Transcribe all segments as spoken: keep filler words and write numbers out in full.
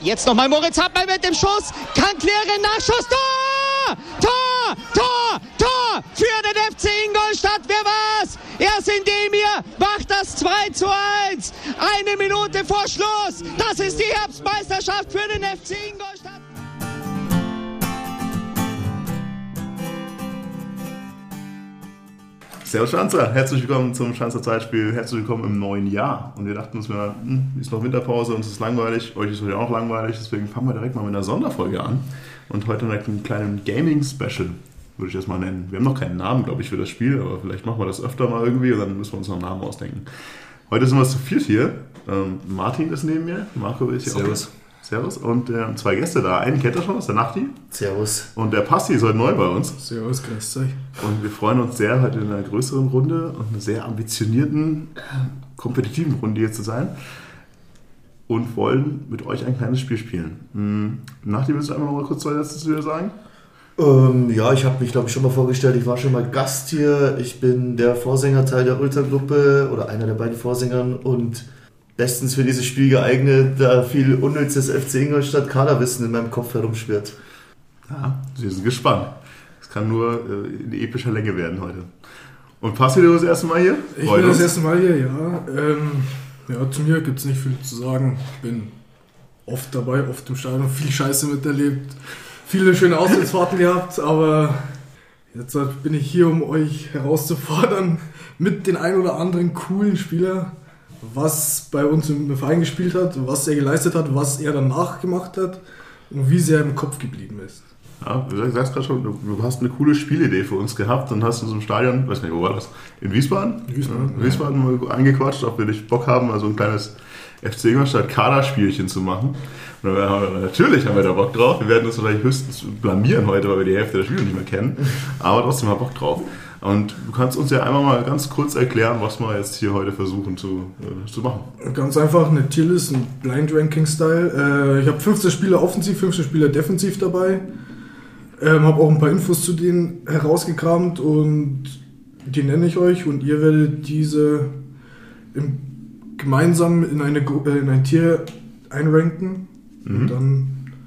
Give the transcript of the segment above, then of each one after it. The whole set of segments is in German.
Jetzt nochmal Moritz Hartmann mit dem Schuss. Kann klären, Nachschuss. Tor! Tor! Tor! Tor! Für den F C Ingolstadt. Wer war's? Erst Indemir macht das zwei zu eins. Eine Minute vor Schluss. Das ist die Herbstmeisterschaft für den F C Ingolstadt. Servus Schanzer, herzlich willkommen zum Schanzer Zeitspiel, herzlich willkommen im neuen Jahr. Und wir dachten uns, mal, hm, ist noch Winterpause, uns ist langweilig, euch ist heute auch langweilig, deswegen fangen wir direkt mal mit einer Sonderfolge an. Und heute mit einem kleinen Gaming-Special, würde ich das mal nennen. Wir haben noch keinen Namen, glaube ich, für das Spiel, aber vielleicht machen wir das öfter mal irgendwie und dann müssen wir uns noch einen Namen ausdenken. Heute sind wir zu viert hier. Ähm, Martin ist neben mir, Marco ist hier Servus. auch. Servus. Und äh, zwei Gäste da. Einen kennt ihr schon, das ist der Nachti. Servus. Und der Passi ist heute neu bei uns. Servus, grüßt euch. Und wir freuen uns sehr, heute in einer größeren Runde und einer sehr ambitionierten, äh, kompetitiven Runde hier zu sein. Und wollen mit euch ein kleines Spiel spielen. Hm. Nachti, willst du einfach noch mal kurz zwei Sätze zu dir sagen? Ähm, ja, ich habe mich, glaube ich, schon mal vorgestellt. Ich war schon mal Gast hier. Ich bin der Vorsängerteil der Ultra-Gruppe oder einer der beiden Vorsängern und bestens für dieses Spiel geeignet, da viel unnützes F C Ingolstadt Kaderwissen in meinem Kopf herumschwirrt. Ja, wir sind gespannt. Es kann nur äh, in epischer Länge werden heute. Und Passi, du das erste Mal hier? Ich Freut bin uns. das erste Mal hier, ja. Ähm, ja, zu mir gibt es nicht viel zu sagen. Ich bin oft dabei, oft im Stadion, viel Scheiße miterlebt, viele schöne Auswärtsfahrten gehabt, aber jetzt bin ich hier, um euch herauszufordern mit den ein oder anderen coolen Spieler, was bei uns im Verein gespielt hat, was er geleistet hat, was er danach gemacht hat und wie sehr er im Kopf geblieben ist. Ja, du sagst gerade schon, du hast eine coole Spielidee für uns gehabt und hast in so einem Stadion, weiß nicht, wo war das? In Wiesbaden? In Wiesbaden, ja, in Wiesbaden mal angequatscht, ob wir nicht Bock haben, mal so ein kleines F C Ingolstadt Kaderspielchen zu machen. Und dann haben wir, natürlich haben wir da Bock drauf. Wir werden uns wahrscheinlich höchstens blamieren heute, weil wir die Hälfte der Spieler nicht mehr kennen. Aber trotzdem haben wir Bock drauf. Und du kannst uns ja einmal mal ganz kurz erklären, was wir jetzt hier heute versuchen zu, äh, zu machen. Ganz einfach eine Tierlist, ein Blind Ranking Style. Äh, ich habe fünfzehn Spieler offensiv, fünfzehn Spieler defensiv dabei. Ähm, habe auch ein paar Infos zu denen herausgekramt und die nenne ich euch und ihr werdet diese im, gemeinsam in, eine, äh, in ein Tier einranken. Mhm. Und dann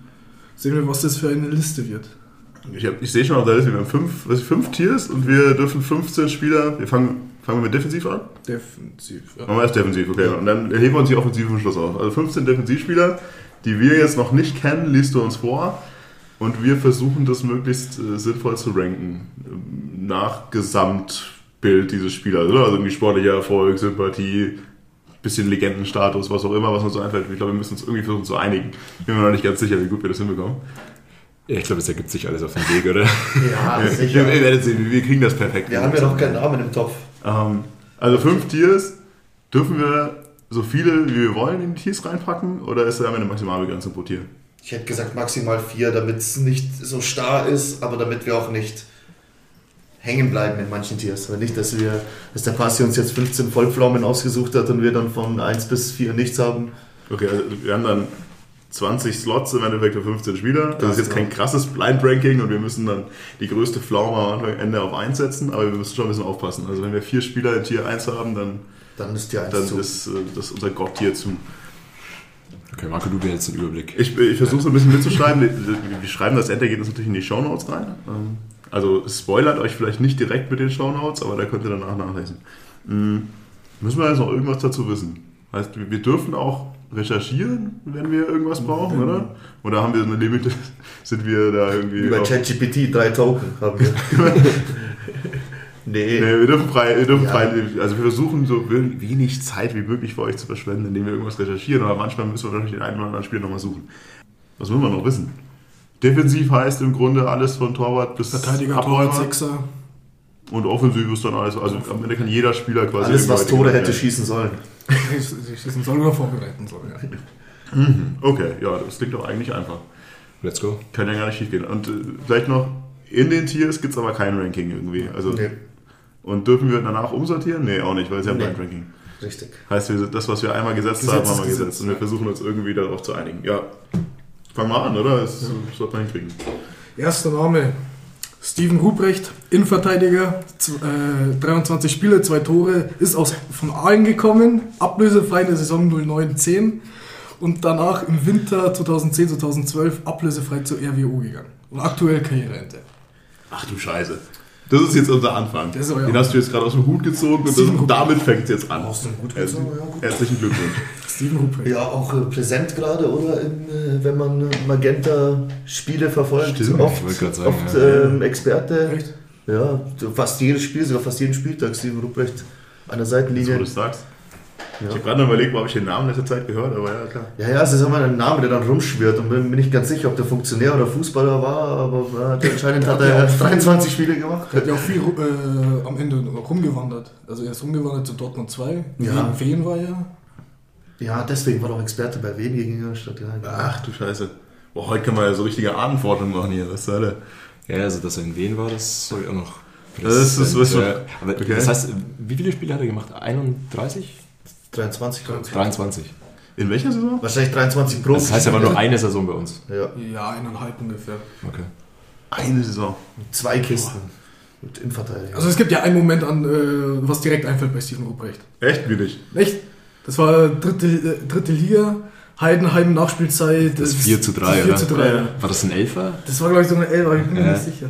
sehen wir, was das für eine Liste wird. Ich, hab, ich sehe schon auf der Liste, wir haben fünf, was, fünf Tiers und wir dürfen fünfzehn Spieler. Wir fangen, fangen wir mit Defensiv an? Defensiv, ja. Machen wir erst Defensiv, okay. Ja. Und dann heben wir uns die Offensive zum Schluss auf. Also fünfzehn Defensivspieler, die wir jetzt noch nicht kennen, liest du uns vor. Und wir versuchen das möglichst äh, sinnvoll zu ranken. Äh, nach Gesamtbild dieses Spielers. Oder? Also irgendwie sportlicher Erfolg, Sympathie, bisschen Legendenstatus, was auch immer, was uns so einfällt. Ich glaube, wir müssen uns irgendwie versuchen zu einigen. Ich bin mir noch nicht ganz sicher, wie gut wir das hinbekommen. Ja, ich glaube, es ergibt sich alles auf dem Weg, oder? Ja, sicher. Wir werden sehen, wir kriegen das perfekt. Wir haben ja noch keinen Namen im Topf. Ähm, also fünf Tiers, dürfen wir so viele, wie wir wollen, in die Tiers reinpacken? Oder ist da eine Maximalbegrenzung pro Tier? Ich hätte gesagt maximal vier, damit es nicht so starr ist, aber damit wir auch nicht hängen bleiben in manchen Tiers. Aber nicht, dass wir, dass der Passi uns jetzt fünfzehn Vollpflaumen ausgesucht hat und wir dann von eins bis vier nichts haben. Okay, also wir haben dann zwanzig Slots im Endeffekt für fünfzehn Spieler. Das ist jetzt kein krasses Blind-Ranking und wir müssen dann die größte Pflaume am Anfang Ende auf eins setzen, aber wir müssen schon ein bisschen aufpassen. Also wenn wir vier Spieler in Tier eins haben, dann, dann ist Tier eins dann zu. ist das unser Gott-Tier zu. Okay, Marco, du behältst den Überblick. Ich, ich versuche so ein bisschen mitzuschreiben. Wir, wir schreiben das Endergebnis natürlich in die Shownotes rein. Also spoilert euch vielleicht nicht direkt mit den Shownotes, aber da könnt ihr danach nachlesen. Müssen wir jetzt noch irgendwas dazu wissen? Heißt, wir dürfen auch recherchieren, wenn wir irgendwas brauchen, oder? Oder haben wir so eine Limite? Sind wir da irgendwie... Über ChatGPT, drei Token haben wir. Nee. nee, wir dürfen frei, wir dürfen ja. frei, also wir versuchen so wenig Zeit wie möglich für euch zu verschwenden, indem wir irgendwas recherchieren, aber manchmal müssen wir natürlich den einen oder anderen Spieler nochmal suchen. Was müssen wir noch wissen? Defensiv heißt im Grunde alles von Torwart bis Verteidiger, Torwart, Sechser. Und offensiv ist dann alles, also am Ende kann jeder Spieler quasi... Alles, was Tore hätte schießen sollen. Schießen soll oder vorbereiten soll, ja. Mhm. Okay, ja, das klingt doch eigentlich einfach. Let's go. Kann ja gar nicht schief gehen. Und äh, vielleicht noch, in den Tiers gibt es aber kein Ranking irgendwie. Also, nee. Und dürfen wir danach umsortieren? Nee, auch nicht, weil es ja nee. ein Ranking. Richtig. Heißt, wir, das, was wir einmal gesetzt Gesetz haben, haben wir gesetzt, gesetzt. Und wir ja. versuchen uns irgendwie darauf zu einigen. Ja, fangen wir an, oder? Das ja. sollte man hinkriegen. Erster Name, Steven Ruprecht, Innenverteidiger, äh, dreiundzwanzig Spiele, zwei Tore, ist aus, von Aalen gekommen, ablösefrei in der Saison null neun zehn und danach im Winter zweitausendzehn, zweitausendzwölf ablösefrei zur R W O gegangen. Und aktuell Karriereende. Ach du Scheiße. Das ist jetzt unser Anfang. Das ist euer Den hast du jetzt gerade aus dem Hut gezogen und Steven das, damit fängt es jetzt an. Aus dem Hut Herzlichen, gezogen, ja, gut. herzlichen Glückwunsch. Steven Ruprecht. Ja, auch äh, präsent gerade, oder? In, äh, wenn man Magenta-Spiele verfolgt. Stimmt, oft ich wollte gerade sagen, oft ja. ähm, Experte. Echt? Ja, fast jedes Spiel, sogar fast jeden Spieltag. Steven Ruprecht an der Jetzt, Seitenlinie. wo du es sagst. Ja. Ich habe gerade noch überlegt, wo habe ich den Namen in letzter Zeit gehört, aber ja, klar. Ja, ja, es ist immer ein Name, der dann rumschwirrt und bin mir nicht ganz sicher, ob der Funktionär oder Fußballer war, aber ja, anscheinend hat er dreiundzwanzig Spiele gemacht. Er hat ja auch viel äh, am Ende rumgewandert. Also er ist rumgewandert zu Dortmund zwei. Ja. Wien war ja. Ja, deswegen war er auch Experte bei Wien gegen Ingolstadt. Ja, Ach du Scheiße. Boah, heute kann man ja so richtige Ahnenforschung machen hier, was soll der? Ja, also dass er in Wien war, das soll ich auch noch. Das ist- das ist- ja, aber okay. das heißt, wie viele Spiele hat er gemacht? einunddreißig? dreiundzwanzig, glaube ich. dreiundzwanzig. In welcher Saison? Wahrscheinlich dreiundzwanzig Pro. Das heißt, er war nur eine Saison bei uns. Ja, Ja, eineinhalb ungefähr. Okay. Eine Saison. zwei Kisten mit Innenverteidigung. Also es gibt ja einen Moment an, äh, was direkt einfällt bei Steven Ruprecht. Echt wenig. Echt? Das war dritte, äh, dritte Liga, Heidenheim Nachspielzeit. Das vier zu drei, vier oder? zu drei. Ja. War das ein Elfer? Das war, glaube ich, so eine Elfer, ich bin mir Ja. nicht sicher.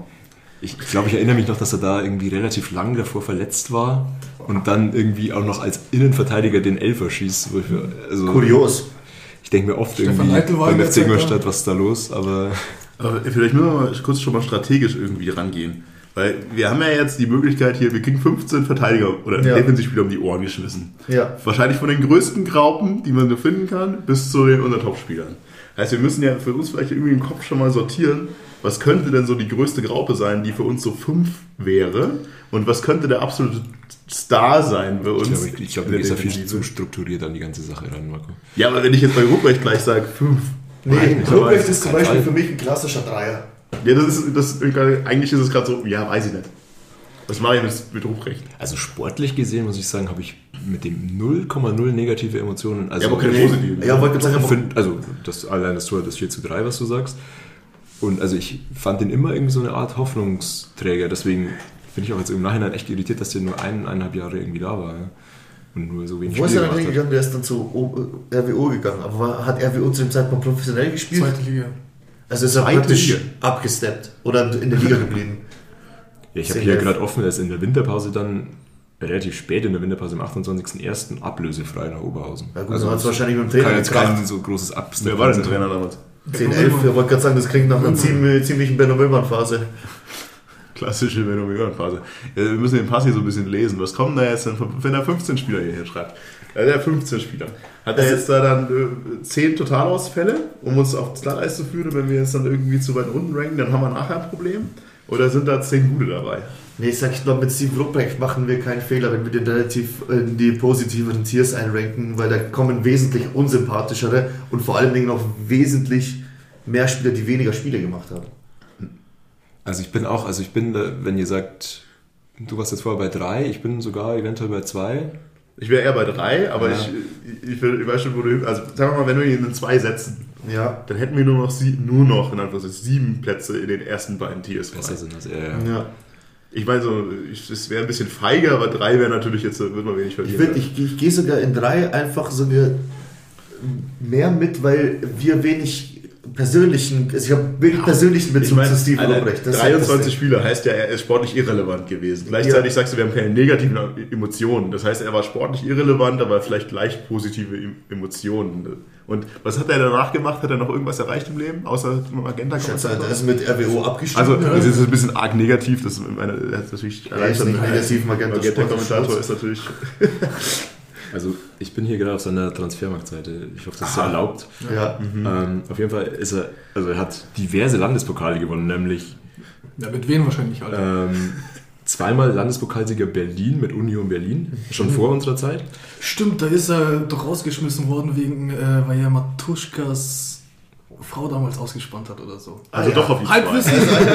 Ich glaube, ich erinnere mich noch, dass er da irgendwie relativ lang davor verletzt war und dann irgendwie auch noch als Innenverteidiger den Elfer schießt. Wo ich, mir- also, Kurios. ich denke mir oft Stefan irgendwie Leitl war in beim der F C Zeit da. Ingolstadt, was ist da los, aber Aber vielleicht müssen wir mal kurz schon mal strategisch irgendwie rangehen. Weil wir haben ja jetzt die Möglichkeit hier, wir kriegen fünfzehn Verteidiger oder Ja. Defensivspieler um die Ohren geschmissen. Ja. Wahrscheinlich von den größten Graupen, die man so finden kann, bis zu den unseren Top-Spielern. Heißt, wir müssen ja für uns vielleicht irgendwie im Kopf schon mal sortieren, was könnte denn so die größte Graupe sein, die für uns so fünf wäre? Und was könnte der absolute Star sein bei uns? ich glaube, ich, ich glaube, in du der gehst da viel Defensive? zu strukturiert an die ganze Sache ran, Marco. Ja, aber wenn ich jetzt bei Ruprecht gleich sage, fünf. Nee, Nein, Ruprecht aber- ist zum Beispiel für mich ein klassischer Dreier. Ja, das ist, das, eigentlich ist es gerade so, ja, weiß ich nicht. Was mache ich mit, mit Ruprecht? Also sportlich gesehen, muss ich sagen, habe ich mit dem null Komma null negative Emotionen. Also, Ja, aber keine Nee. positiven. Ja, wollte gerade sagen, Ich aber find, also das, allein das Tor, das vier zu drei, was du sagst. Und also ich fand den immer irgendwie so eine Art Hoffnungsträger. Deswegen bin ich auch jetzt im Nachhinein echt irritiert, dass der nur ein, eineinhalb Jahre irgendwie da war. Ja. Und nur so wenig wo ist Spiele er dann gemacht hat. hingegangen? Der ist dann zu O- R W O gegangen. Aber war, hat R W O zu dem Zeitpunkt professionell gespielt? Zweite Liga. Also ist er Zweite praktisch Liga. abgesteppt oder in der Liga geblieben. Ja, ich habe Zehn, hier elf. gerade offen, er ist in der Winterpause dann relativ spät in der Winterpause am achtundzwanzigsten ersten ablösefrei nach Oberhausen. Ja gut, dann hat es wahrscheinlich mit dem Trainer kein, jetzt gekracht. kein so großes Abstep. Wer war denn der Trainer damals? zehn elf, ich wollte gerade sagen, das klingt nach einer ziemlich, ziemlichen Benno Möllmann-Phase. Klassische Phänomenphase. Ja, wir müssen den Pass hier so ein bisschen lesen. Was kommt da jetzt denn, wenn er fünfzehn Spieler hierher schreibt? Ja, der fünfzehn Spieler. Hat er jetzt da dann äh, zehn Totalausfälle, um uns auf das Glatteis zu führen? Wenn wir jetzt dann irgendwie zu weit unten ranken, dann haben wir nachher ein Problem? Oder sind da zehn gute dabei? Nee, ich sag, ich glaube, mit Steven Ruprecht machen wir keinen Fehler, wenn wir den relativ in die positiveren Tiers einranken, weil da kommen wesentlich unsympathischere und vor allen Dingen noch wesentlich mehr Spieler, die weniger Spiele gemacht haben. Also ich bin auch, also ich bin, da, wenn ihr sagt, du warst jetzt vorher bei drei, ich bin sogar eventuell bei zwei. Ich wäre eher bei drei, aber Ja. ich, ich, will, ich weiß schon, wo du. Also sagen wir mal, wenn wir ihn in zwei setzen, Ja. dann hätten wir nur noch, sie, nur noch in Anführungszeichen, sieben Plätze in den ersten beiden Tiers. Besser frei. sind das, ja, ja. Ja. Ich meine, so, ich- es wäre ein bisschen feiger, aber drei wäre natürlich jetzt, wird man wenig Ich, verlieren. würd- ich, ich gehe sogar in drei einfach sogar mehr mit, weil wir wenig persönlichen, also ich habe wenig persönlichen Bezug Ich meine, zu Steven Alter, Ruprecht. Das ist dreiundzwanzig das Spieler heißt ja, er ist sportlich irrelevant gewesen. Gleichzeitig Ja. sagst du, wir haben keine negativen Emotionen. Das heißt, er war sportlich irrelevant, aber vielleicht leicht positive Em- Emotionen. Und was hat er danach gemacht? Hat er noch irgendwas erreicht im Leben? Außer Magenta? Ich schätze, er ist mit R W O abgestiegen. Also, das ist ein bisschen arg negativ. Das meine, er hat natürlich Er ist nicht negativ, Magenta Magenta-Kommentator Sport. ist natürlich. Also ich bin hier gerade auf seiner Transfermarktseite. Ich hoffe, das ist erlaubt. Ja. Ähm, auf jeden Fall ist er, also er hat diverse Landespokale gewonnen, nämlich Ja, mit wem wahrscheinlich, Alter. ähm, zweimal Landespokalsieger Berlin mit Union Berlin, schon vor unserer Zeit. Stimmt, da ist er doch rausgeschmissen worden, wegen, äh, weil er Matuschkas Frau damals ausgespannt hat oder so. Also ja. doch auf jeden Fall. Halbwissen,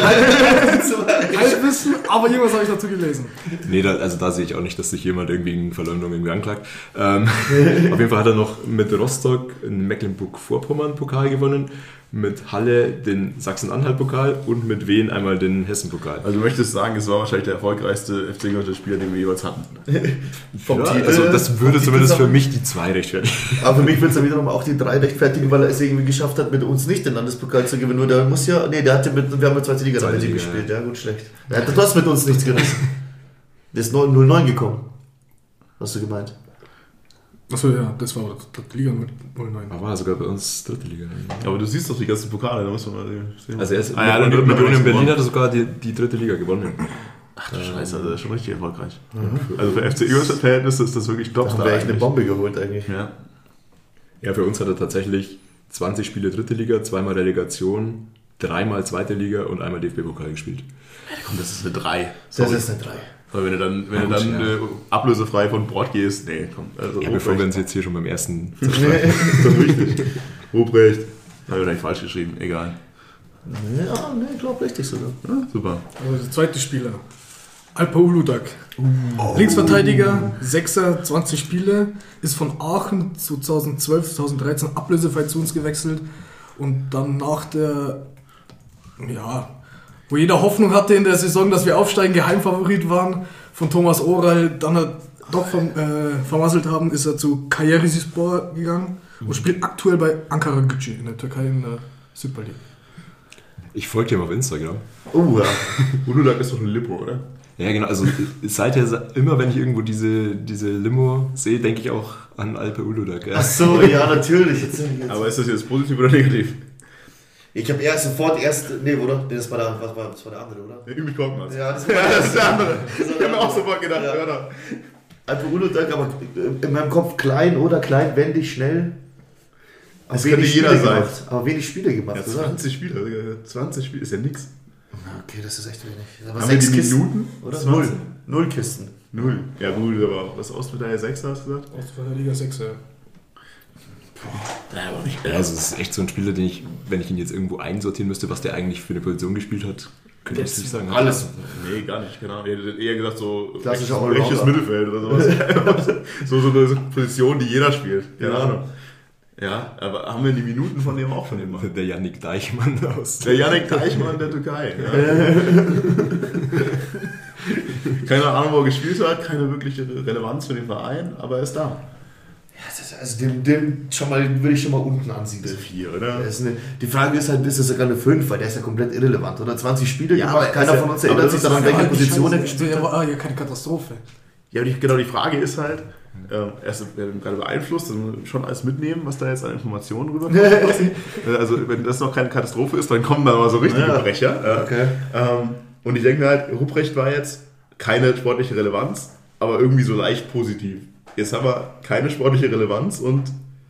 Halb- Halbwissen, aber irgendwas habe ich dazu gelesen. Nee, da, also da sehe ich auch nicht, dass sich jemand irgendwie in Verleumdung irgendwie anklagt. Ähm, auf jeden Fall hat er noch mit Rostock in Mecklenburg-Vorpommern Pokal gewonnen mit Halle den Sachsen-Anhalt-Pokal und mit Wien einmal den Hessen-Pokal. Also du möchtest sagen, es war wahrscheinlich der erfolgreichste F C Ingolstadt-Spieler, den wir jeweils hatten. Vom Ja, Titel, also das würde vom zumindest Titel für mich die zwei rechtfertigen. Aber für mich wird es dann wiederum auch die drei rechtfertigen, weil er es irgendwie geschafft hat, mit uns nicht den Landespokal zu gewinnen. Nur der muss ja, nee, der hatte mit, wir haben mit zweite Liga Zweite mit ihm Liga, gespielt, ja gut, schlecht. Er hat trotzdem mit uns nichts gerissen. Der ist null neun gekommen. Hast du gemeint? Achso, ja, das war dritte Liga null neun. Aber war sogar bei uns dritte Liga. Aber du siehst doch die ganzen Pokale, da muss man mal sehen. Also er ist Ah, ja, mit, dann mit wird man Union Berlin gewonnen. hat er sogar die, die dritte Liga gewonnen. Ach du Scheiße, also das ist schon richtig erfolgreich. Also für F C Ingolstadt-Verhältnisse ist das wirklich Da haben Topstar wir echt eine eigentlich. Bombe geholt eigentlich. Ja. Ja, für uns hat er tatsächlich zwanzig Spiele dritte Liga, zweimal Relegation, dreimal zweite Liga und einmal D F B-Pokal gespielt. Komm, das ist eine drei. Das ist eine drei. Weil wenn du dann, wenn du Ja, dann ja. äh, ablösefrei von Bord gehst, nee, komm. Also Ja, bevor wir uns jetzt hier schon beim ersten das ist wichtig. Ruprecht. Habe ich wahrscheinlich falsch geschrieben, egal. Ja, nee, ich glaube richtig sogar. Ja, super. Also der zweite Spieler. Alper Uludag. Linksverteidiger, Sechser, zwanzig Spiele, ist von Aachen zu zweitausendzwölf, zweitausenddreizehn ablösefrei zu uns gewechselt und dann nach der, ja, wo jeder Hoffnung hatte in der Saison, dass wir aufsteigen, Geheimfavorit waren, von Thomas Oral, dann hat doch verm äh, vermasselt haben, ist er zu Kayserispor gegangen und spielt aktuell bei Ankara Gücü in der Türkei in der Super League. Ich folge dir auf Instagram. Oh ja. Uludag ist doch ein Lippo, oder? Ja, genau. Also seither, immer wenn ich irgendwo diese, diese Limo sehe, denke ich auch an Alper Uludag. Ja. Ach so, ja, natürlich. Jetzt, jetzt. Aber ist das jetzt positiv oder negativ? Ich habe erst sofort erst, nee, oder? Nee, das war der, was war, das war der andere, oder? Der üblich Korkmaz. Ja, das war Ja, das ist der andere. Das war Ich habe mir auch sofort gedacht, Ja. ja. Oder? Alper Uludag, aber in meinem Kopf klein oder klein, wendig, schnell. Das wenig könnte jeder Spiele sein. gemacht. Aber wenig Spiele gemacht, Ja, oder? zwanzig Spiele, also zwanzig Spiele ist ja nix. Okay, das ist echt wenig. Aber Haben wir die Kisten, Minuten? oder? Das Null. war's. Null Kisten. Null. Ja gut, aber was Ostmedaille sechs hast du gesagt? Ostverteidiger Sechser. Ja, aber nicht. Ja, also es ist echt so ein Spieler, den ich, wenn ich ihn jetzt irgendwo einsortieren müsste, was der eigentlich für eine Position gespielt hat, könnte ich es nicht sagen. Alles. Nee, gar nicht, genau. Ich hätte eher gesagt so Klassischer rechtes, Allrounder. rechtes Mittelfeld oder sowas. so, so eine Position, die jeder spielt. Keine Ja. Ahnung. Ja, aber haben wir die Minuten von dem auch schon immer? Der Yannick Deichmann aus. Der Yannick Teichmann der Türkei. Ja. Keine Ahnung, wo er gespielt hat, keine wirkliche Relevanz für den Verein, aber er ist da. Ja, das ist, also den, den schon mal, würde ich schon mal unten ansiedeln. Vier, oder? Der ist eine, die Frage ist halt, ist das sogar eine fünf, weil der ist ja komplett irrelevant, oder? zwanzig Spiele Ja, gemacht, aber keiner ist ja- von uns aber erinnert das sich ist daran, ja welche halt Position er Er gespielt hat. war ja keine Katastrophe. Ja, aber die, genau, die Frage ist halt, ähm, er ist gerade beeinflusst, also schon alles mitnehmen, was da jetzt an Informationen rüberkommt. Also wenn das noch keine Katastrophe ist, dann kommen da mal so richtige Ja. Brecher. Ja. Okay. Ähm, und ich denke mir halt, Ruprecht war jetzt keine sportliche Relevanz, aber irgendwie so leicht positiv. Jetzt haben wir keine sportliche Relevanz und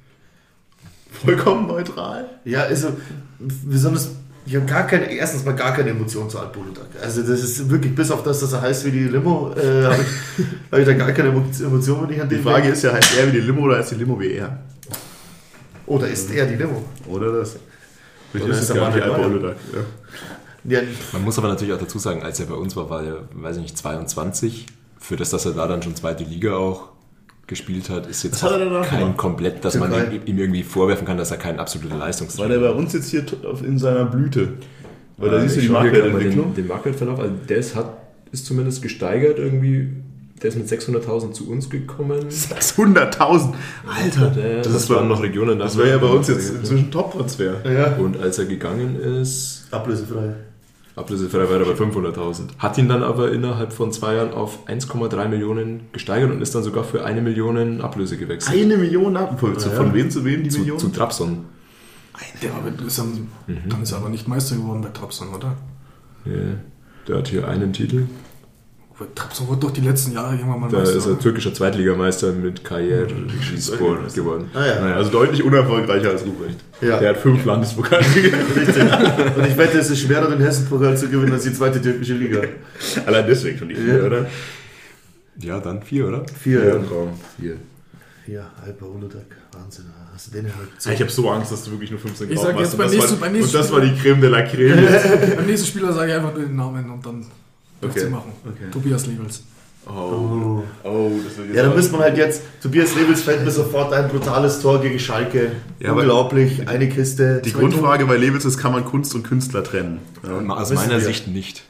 vollkommen neutral. Ja, also besonders, ich habe gar keine, erstens mal gar keine Emotionen zu Alper Uludag. Also das ist wirklich, bis auf das, dass er heißt wie die Limo, äh, habe ich, hab ich da gar keine Emotionen, wenn ich an Die den Frage denke. ist ja, heißt er wie die Limo oder heißt die Limo wie er? Oder ist er die Limo? Oder das? Vielleicht Oder ist ist es der gar nicht Manuel Alper Neuer? Uludag. Ja. Ja, Man muss aber natürlich auch dazu sagen, als er bei uns war, war er, weiß ich nicht, zweiundzwanzig. Für das, dass er da dann schon zweite Liga auch gespielt hat, ist jetzt Was hat er auch danach kein gemacht? komplett, dass man Türkei. ihm, ihm irgendwie vorwerfen kann, dass er kein absoluter War Leistungsträger der bei uns jetzt hier auf- in seiner Blüte? Weil da siehst du die Ich schau hier gerade mal Marktwertentwicklung. Den, den Marktwertverlauf, also der ist, hat, ist zumindest gesteigert irgendwie. Der ist mit sechshunderttausend zu uns gekommen. sechshunderttausend! Alter! Der, das, Das waren war- noch Regionen. Das wäre ja bei uns jetzt inzwischen Top-Transfer. ja. Und als er gegangen ist, Ablösefrei. ablösefrei war er bei fünfhunderttausend. Hat ihn dann aber innerhalb von zwei Jahren auf eins Komma drei Millionen gesteigert und ist dann sogar für eine Million Ablöse gewechselt. Eine Million ab. Von, Ja. von wem zu wem die Zu, Million? zu Trabzon. Der war mit, ist dann, Mhm. dann ist er aber nicht Meister geworden bei Trabzon, oder? Ja, der hat hier einen Titel. Bei Trabzon wurde doch die letzten Jahre irgendwann mal Da Meister. ist er türkischer Zweitligameister mit Kayserispor geworden. Ah ja. Naja, also deutlich unerfolgreicher als Ruprecht. Ja. Der hat fünf Landespokale gewonnen. Richtig. Und ich wette, es ist schwerer, den Hessen-Pokal zu gewinnen als die zweite türkische Liga. Allein deswegen schon die vier, Ja. oder? Ja, dann vier, oder? Vier, ja. Traum. Vier. Ja, Alper Uludag. Wahnsinn. Hast du den halt so. Ja, ich habe so Angst, dass du wirklich nur fünfzehn Ich Gramm sag hast. jetzt Und beim das nächsten- war- beim nächsten Und das war die Creme de la Creme. Beim nächsten Spieler sage ich einfach nur den Namen und dann dürft Okay. ihr machen. Okay. Tobias Lebels. Oh, oh das wird jetzt Ja, da müsste man halt jetzt, Tobias Lebels fällt mir sofort ein brutales Tor gegen Schalke. Ja, aber unglaublich, eine Kiste. Die zwei Grundfrage bei Lebels ist, kann man Kunst und Künstler trennen? Ja, aus müssen meiner wir. Sicht nicht.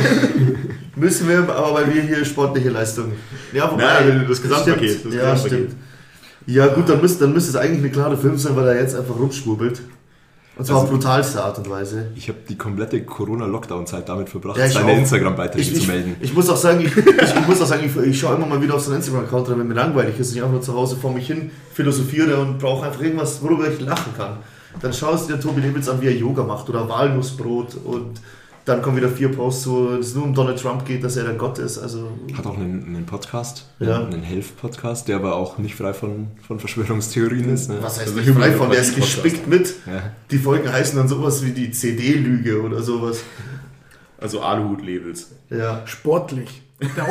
Müssen wir, aber weil wir hier sportliche Leistung. Ja, wobei, Nein, das Gesamtpaket, Stimmt, das ja, Gesamtpaket. stimmt. Ja, gut, dann müsste, dann müsste es eigentlich eine klare Film sein, weil er jetzt einfach rumschwurbelt. Und zwar Also- auf brutalste Art und Weise. Ich habe die komplette Corona-Lockdown-Zeit damit verbracht, Ja, ich seine auch. Instagram-Beiträge Ich, zu ich, melden. ich muss auch sagen, ich, ich, ich muss auch sagen, ich, ich schaue immer mal wieder auf seinen Instagram-Account rein, wenn mir langweilig ist und ich einfach nur zu Hause vor mich hin philosophiere und brauche einfach irgendwas, worüber ich lachen kann. Dann schaust du dir Tobi Lebels an, wie er Yoga macht oder Walnussbrot und dann kommen wieder vier Posts, wo es nur um Donald Trump geht, dass er der Gott ist. Also Hat auch einen, einen Podcast, Ja. einen Health-Podcast, der aber auch nicht frei von, von Verschwörungstheorien ist. Ne? was heißt Also nicht frei von, der ist Podcast. gespickt mit. Ja. Die Folgen heißen dann sowas wie die C D-Lüge oder sowas. Also Aluhut-Labels. Ja. Sportlich. Der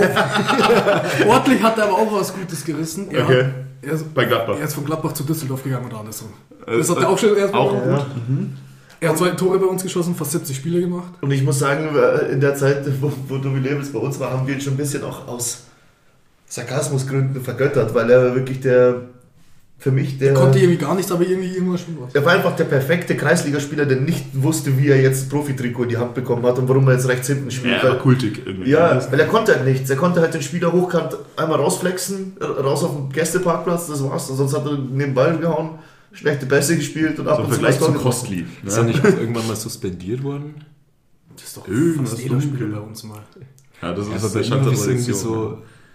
auch, sportlich hat er aber auch was Gutes gerissen. Er, Okay. er, ist, Bei Gladbach. er ist von Gladbach zu Düsseldorf gegangen oder andersrum. Äh, Das hat er auch schon erstmal auch gut. Ja. Er hat zwei Tore bei uns geschossen, fast siebzig Spiele gemacht. Und ich muss sagen, in der Zeit, wo, wo Tobi Lebels bei uns war, haben wir ihn schon ein bisschen auch aus Sarkasmusgründen vergöttert, weil er wirklich der, für mich der... Konnte irgendwie gar nichts, aber irgendwie irgendwas schon was. Er war einfach der perfekte Kreisligaspieler, der nicht wusste, wie er jetzt das Profitrikot in die Hand bekommen hat und warum er jetzt rechts hinten spielt. Ja, weil, aber kultig irgendwie. ja, weil er konnte halt nichts. Er konnte halt den Spieler hochkant einmal rausflexen, raus auf den Gästeparkplatz, das war's. Und sonst hat er neben den Ball gehauen, schlechte Pässe gespielt und ab So im und zu Vergleich das Tor zu getroffen. Kostli. Ist er nicht auch irgendwann mal suspendiert worden? Das ist doch Irgendwas fast jeder Spieler dunkel. bei uns mal. Ja, das Ja, ist aber bei das ihm habe ich Tradition, irgendwie so...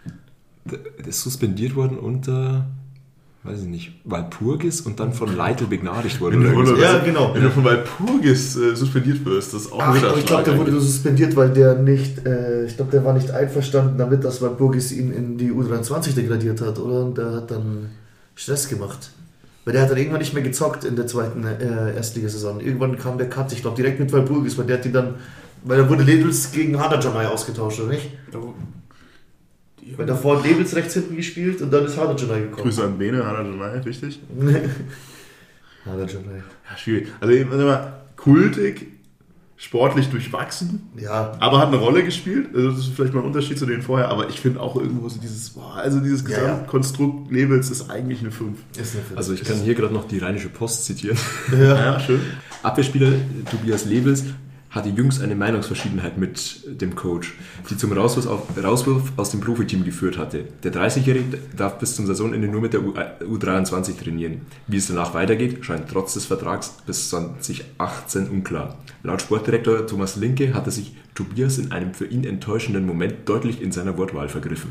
Der ist suspendiert worden unter... Weiß ich nicht, Walpurgis und dann von Leitl begnadigt worden. Wenn du, oder irgendwie Ja, wenn genau. du von Walpurgis äh, suspendiert wirst, das ist auch ein Ach, aber ich Ritterschlag glaube, der wurde eigentlich. nur suspendiert, weil der nicht, äh, ich glaube, der war nicht einverstanden damit, dass Walpurgis ihn in die U dreiundzwanzig degradiert hat, oder? Und der hat dann Stress gemacht. Weil der hat dann irgendwann nicht mehr gezockt in der zweiten äh, Erstligasaison. Irgendwann kam der Cut, ich glaube, direkt mit Walpurgis, weil der hat ihn dann, weil da wurde Lebels gegen Hanajanai ausgetauscht, oder nicht? Weil davor hat Lebels rechts hinten gespielt und dann ist Hanajanai gekommen. Grüße an Bene, Hanna Janai, richtig? Hanajanai. Ja, schwierig. Also eben immer kultig, sportlich durchwachsen, Ja, aber hat eine Rolle gespielt. Also das ist vielleicht mal ein Unterschied zu denen vorher, aber ich finde auch irgendwo so dieses, boah, also dieses Ja, ja. Gesamtkonstrukt Labels ist eigentlich eine fünf. ist eine Fünf. Also ich kann hier gerade noch die Rheinische Post zitieren. Ja. Ja, schön. Abwehrspieler Tobias Lebels hatte jüngst eine Meinungsverschiedenheit mit dem Coach, die zum Rauswurf, auf, Rauswurf aus dem Profiteam geführt hatte. Der dreißigjährige darf bis zum Saisonende nur mit der U dreiundzwanzig trainieren. Wie es danach weitergeht, scheint trotz des Vertrags bis zwanzig achtzehn unklar. Laut Sportdirektor Thomas Linke hatte sich Tobias in einem für ihn enttäuschenden Moment deutlich in seiner Wortwahl vergriffen.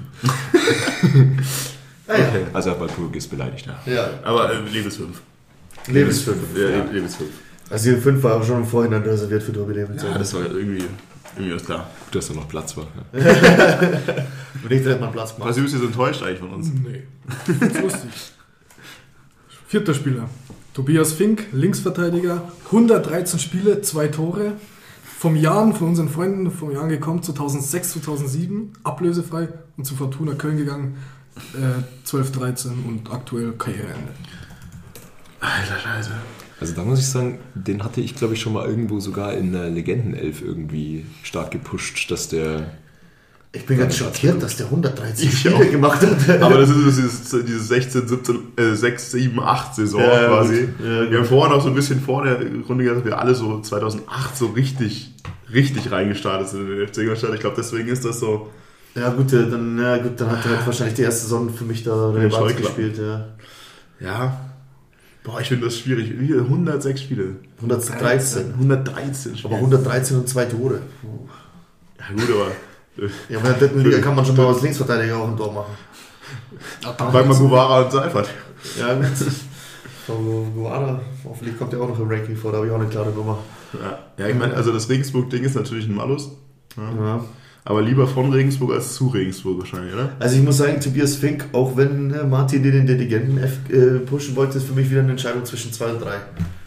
Ah, ja. Okay. Also er war Purgis beleidigt. Ja. Ja, Aber äh, Lebens fünf. Lebens fünf. Ja, Ja. Lebens fünf. Also die fünf war auch schon im Vorhinein reserviert für Tobi Lebens. Ja, das war irgendwie, irgendwie was klar. Gut, dass da noch Platz war. Ja. Und ich direkt mal Platz gemacht. Also, du bist jetzt enttäuscht eigentlich von uns. Nee. Das ist lustig. Vierter Spieler. Tobias Fink, Linksverteidiger. hundertdreizehn Spiele, zwei Tore. Vom Jahren, von unseren Freunden, vom Jahren gekommen, zweitausendsechs, zweitausendsieben, ablösefrei und zu Fortuna Köln gegangen, äh, zwölf dreizehn und aktuell Karriereende. Alter Scheiße. Also da muss ich sagen, den hatte ich glaube ich schon mal irgendwo sogar in der Legendenelf irgendwie stark gepusht, dass der... Ich bin ganz schockiert, dass der hundertdreizehn Ich Spiele auch. gemacht hat. Aber das ist dieses, diese sechzehn, siebzehn, äh, sechs, sieben, acht Saison Ja, quasi. gut. Ja, wir haben vorher noch so ein bisschen vor der Runde gesagt, dass wir alle so zweitausendacht so richtig, richtig reingestartet sind in den F C Ingolstadt. Ich glaube, deswegen ist das so. Ja gut, äh, dann, ja, gut, dann hat er halt wahrscheinlich die erste Saison für mich da relevant Scheuklappen. gespielt. Ja. Ja. Boah, ich finde das schwierig. Wie viele? hundertsechs Spiele. hundertdreizehn. hundertreizehn Spiele. Aber hundertdreizehn und zwei Tore. Ja, gut, aber. äh, Ja, aber in der dritten Liga kann man schon mal als Linksverteidiger auch ein Tor machen. Bei Maguvara und Seifert. Ja, gut. Von Guara, hoffentlich kommt der auch noch im Ranking vor, da habe ich auch eine klare Nummer. Ja, ja ich meine, also das Regensburg-Ding ist natürlich ein Malus. Ja. Ja. Aber lieber von Regensburg als zu Regensburg wahrscheinlich, oder? Also ich muss sagen, Tobias Fink, auch wenn äh, Martin den in der Legenden äh, pushen wollte, ist für mich wieder eine Entscheidung zwischen zwei und drei.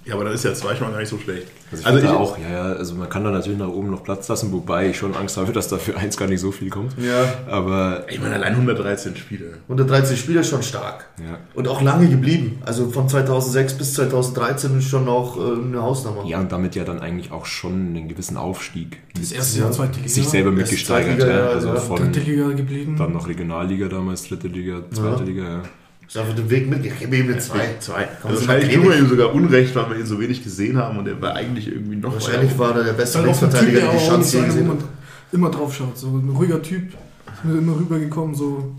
Ja, aber dann ist ja zwei schon mal gar nicht so schlecht. Also ich Also finde ich- auch, ja, ja, also man kann da natürlich nach oben noch Platz lassen, wobei ich schon Angst habe, dass da für eins gar nicht so viel kommt. Ja. Aber Ich meine, allein hundertdreizehn Spiele. hundertdreizehn Spiele ist schon stark. ja. Und auch lange geblieben. Also von zweitausendsechs bis zweitausenddreizehn ist schon noch äh, eine Hausnummer. Ja, und damit ja dann eigentlich auch schon einen gewissen Aufstieg Das mit erste Jahr zweite Liga. sich selber Erste mitgesteigert. Zweitliga, Ja. ja, Also ja. von Dritte Liga geblieben. dann noch Regionalliga damals, dritte Liga, zweite Ja. Liga. Ja. Ist einfach den Weg mit. Ich gebe ihm eine zwei. Zwei. Kann man Also sich wahrscheinlich noch tun wir ewig- ihm sogar Unrecht, weil wir ihn so wenig gesehen haben und er war eigentlich irgendwie noch Wahrscheinlich weiter war er der beste Dann auch ein Typ, Linksverteidiger, der den die aber auch nicht Schanze je so einer, wo gesehen man hat. immer drauf schaut. So ein ruhiger Typ. Ist mir immer rübergekommen, so.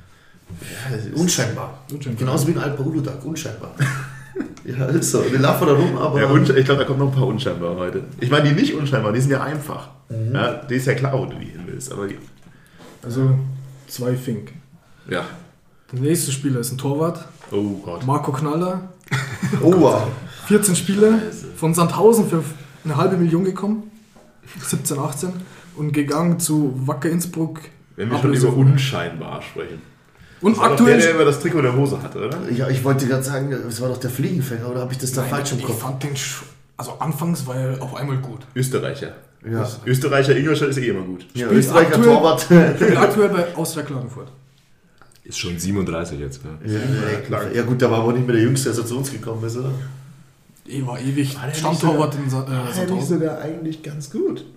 Unscheinbar. Unscheinbar. Genauso wie ein Alper Uludag. Unscheinbar. Ja, ist so. Wir laufen da rum, aber. Ja, und ich glaube, da kommen noch ein paar unscheinbare heute. Ich meine, die nicht unscheinbar, die sind ja einfach. Ja, die ist ja klar, wo du die hin willst. Aber die, Also zwei Fink. ja. Der nächste Spieler ist ein Torwart. Oh Gott. Marco Knaller. Oh, wow. vierzehn Spiele. Von Sandhausen für eine halbe Million gekommen. siebzehn, achtzehn. Und gegangen zu Wacker Innsbruck. Wenn wir schon Ablöse- über unscheinbar sprechen. Und Das war doch aktuell. der, der immer das Trikot der Hose hatte, oder? Ja, ich wollte gerade sagen, es war doch der Fliegenfänger, oder habe ich das da Nein, falsch im ich Kopf? fand den. sch- Also anfangs war er auf einmal gut. Österreicher. Ja, Österreicher, Ingolstadt ist eh immer gut. ja Spielt Österreicher aktuell- Torwart. Spielt aktuell bei Austria Klagenfurt. Ist schon siebenunddreißig jetzt. Ja. Ja, klar. ja gut, da war aber nicht mehr der Jüngste, als er zu uns gekommen ist, oder? Eh war ewig War der nicht Stammtorwart in Sa War äh, der nicht Sandhausen. sogar eigentlich ganz gut?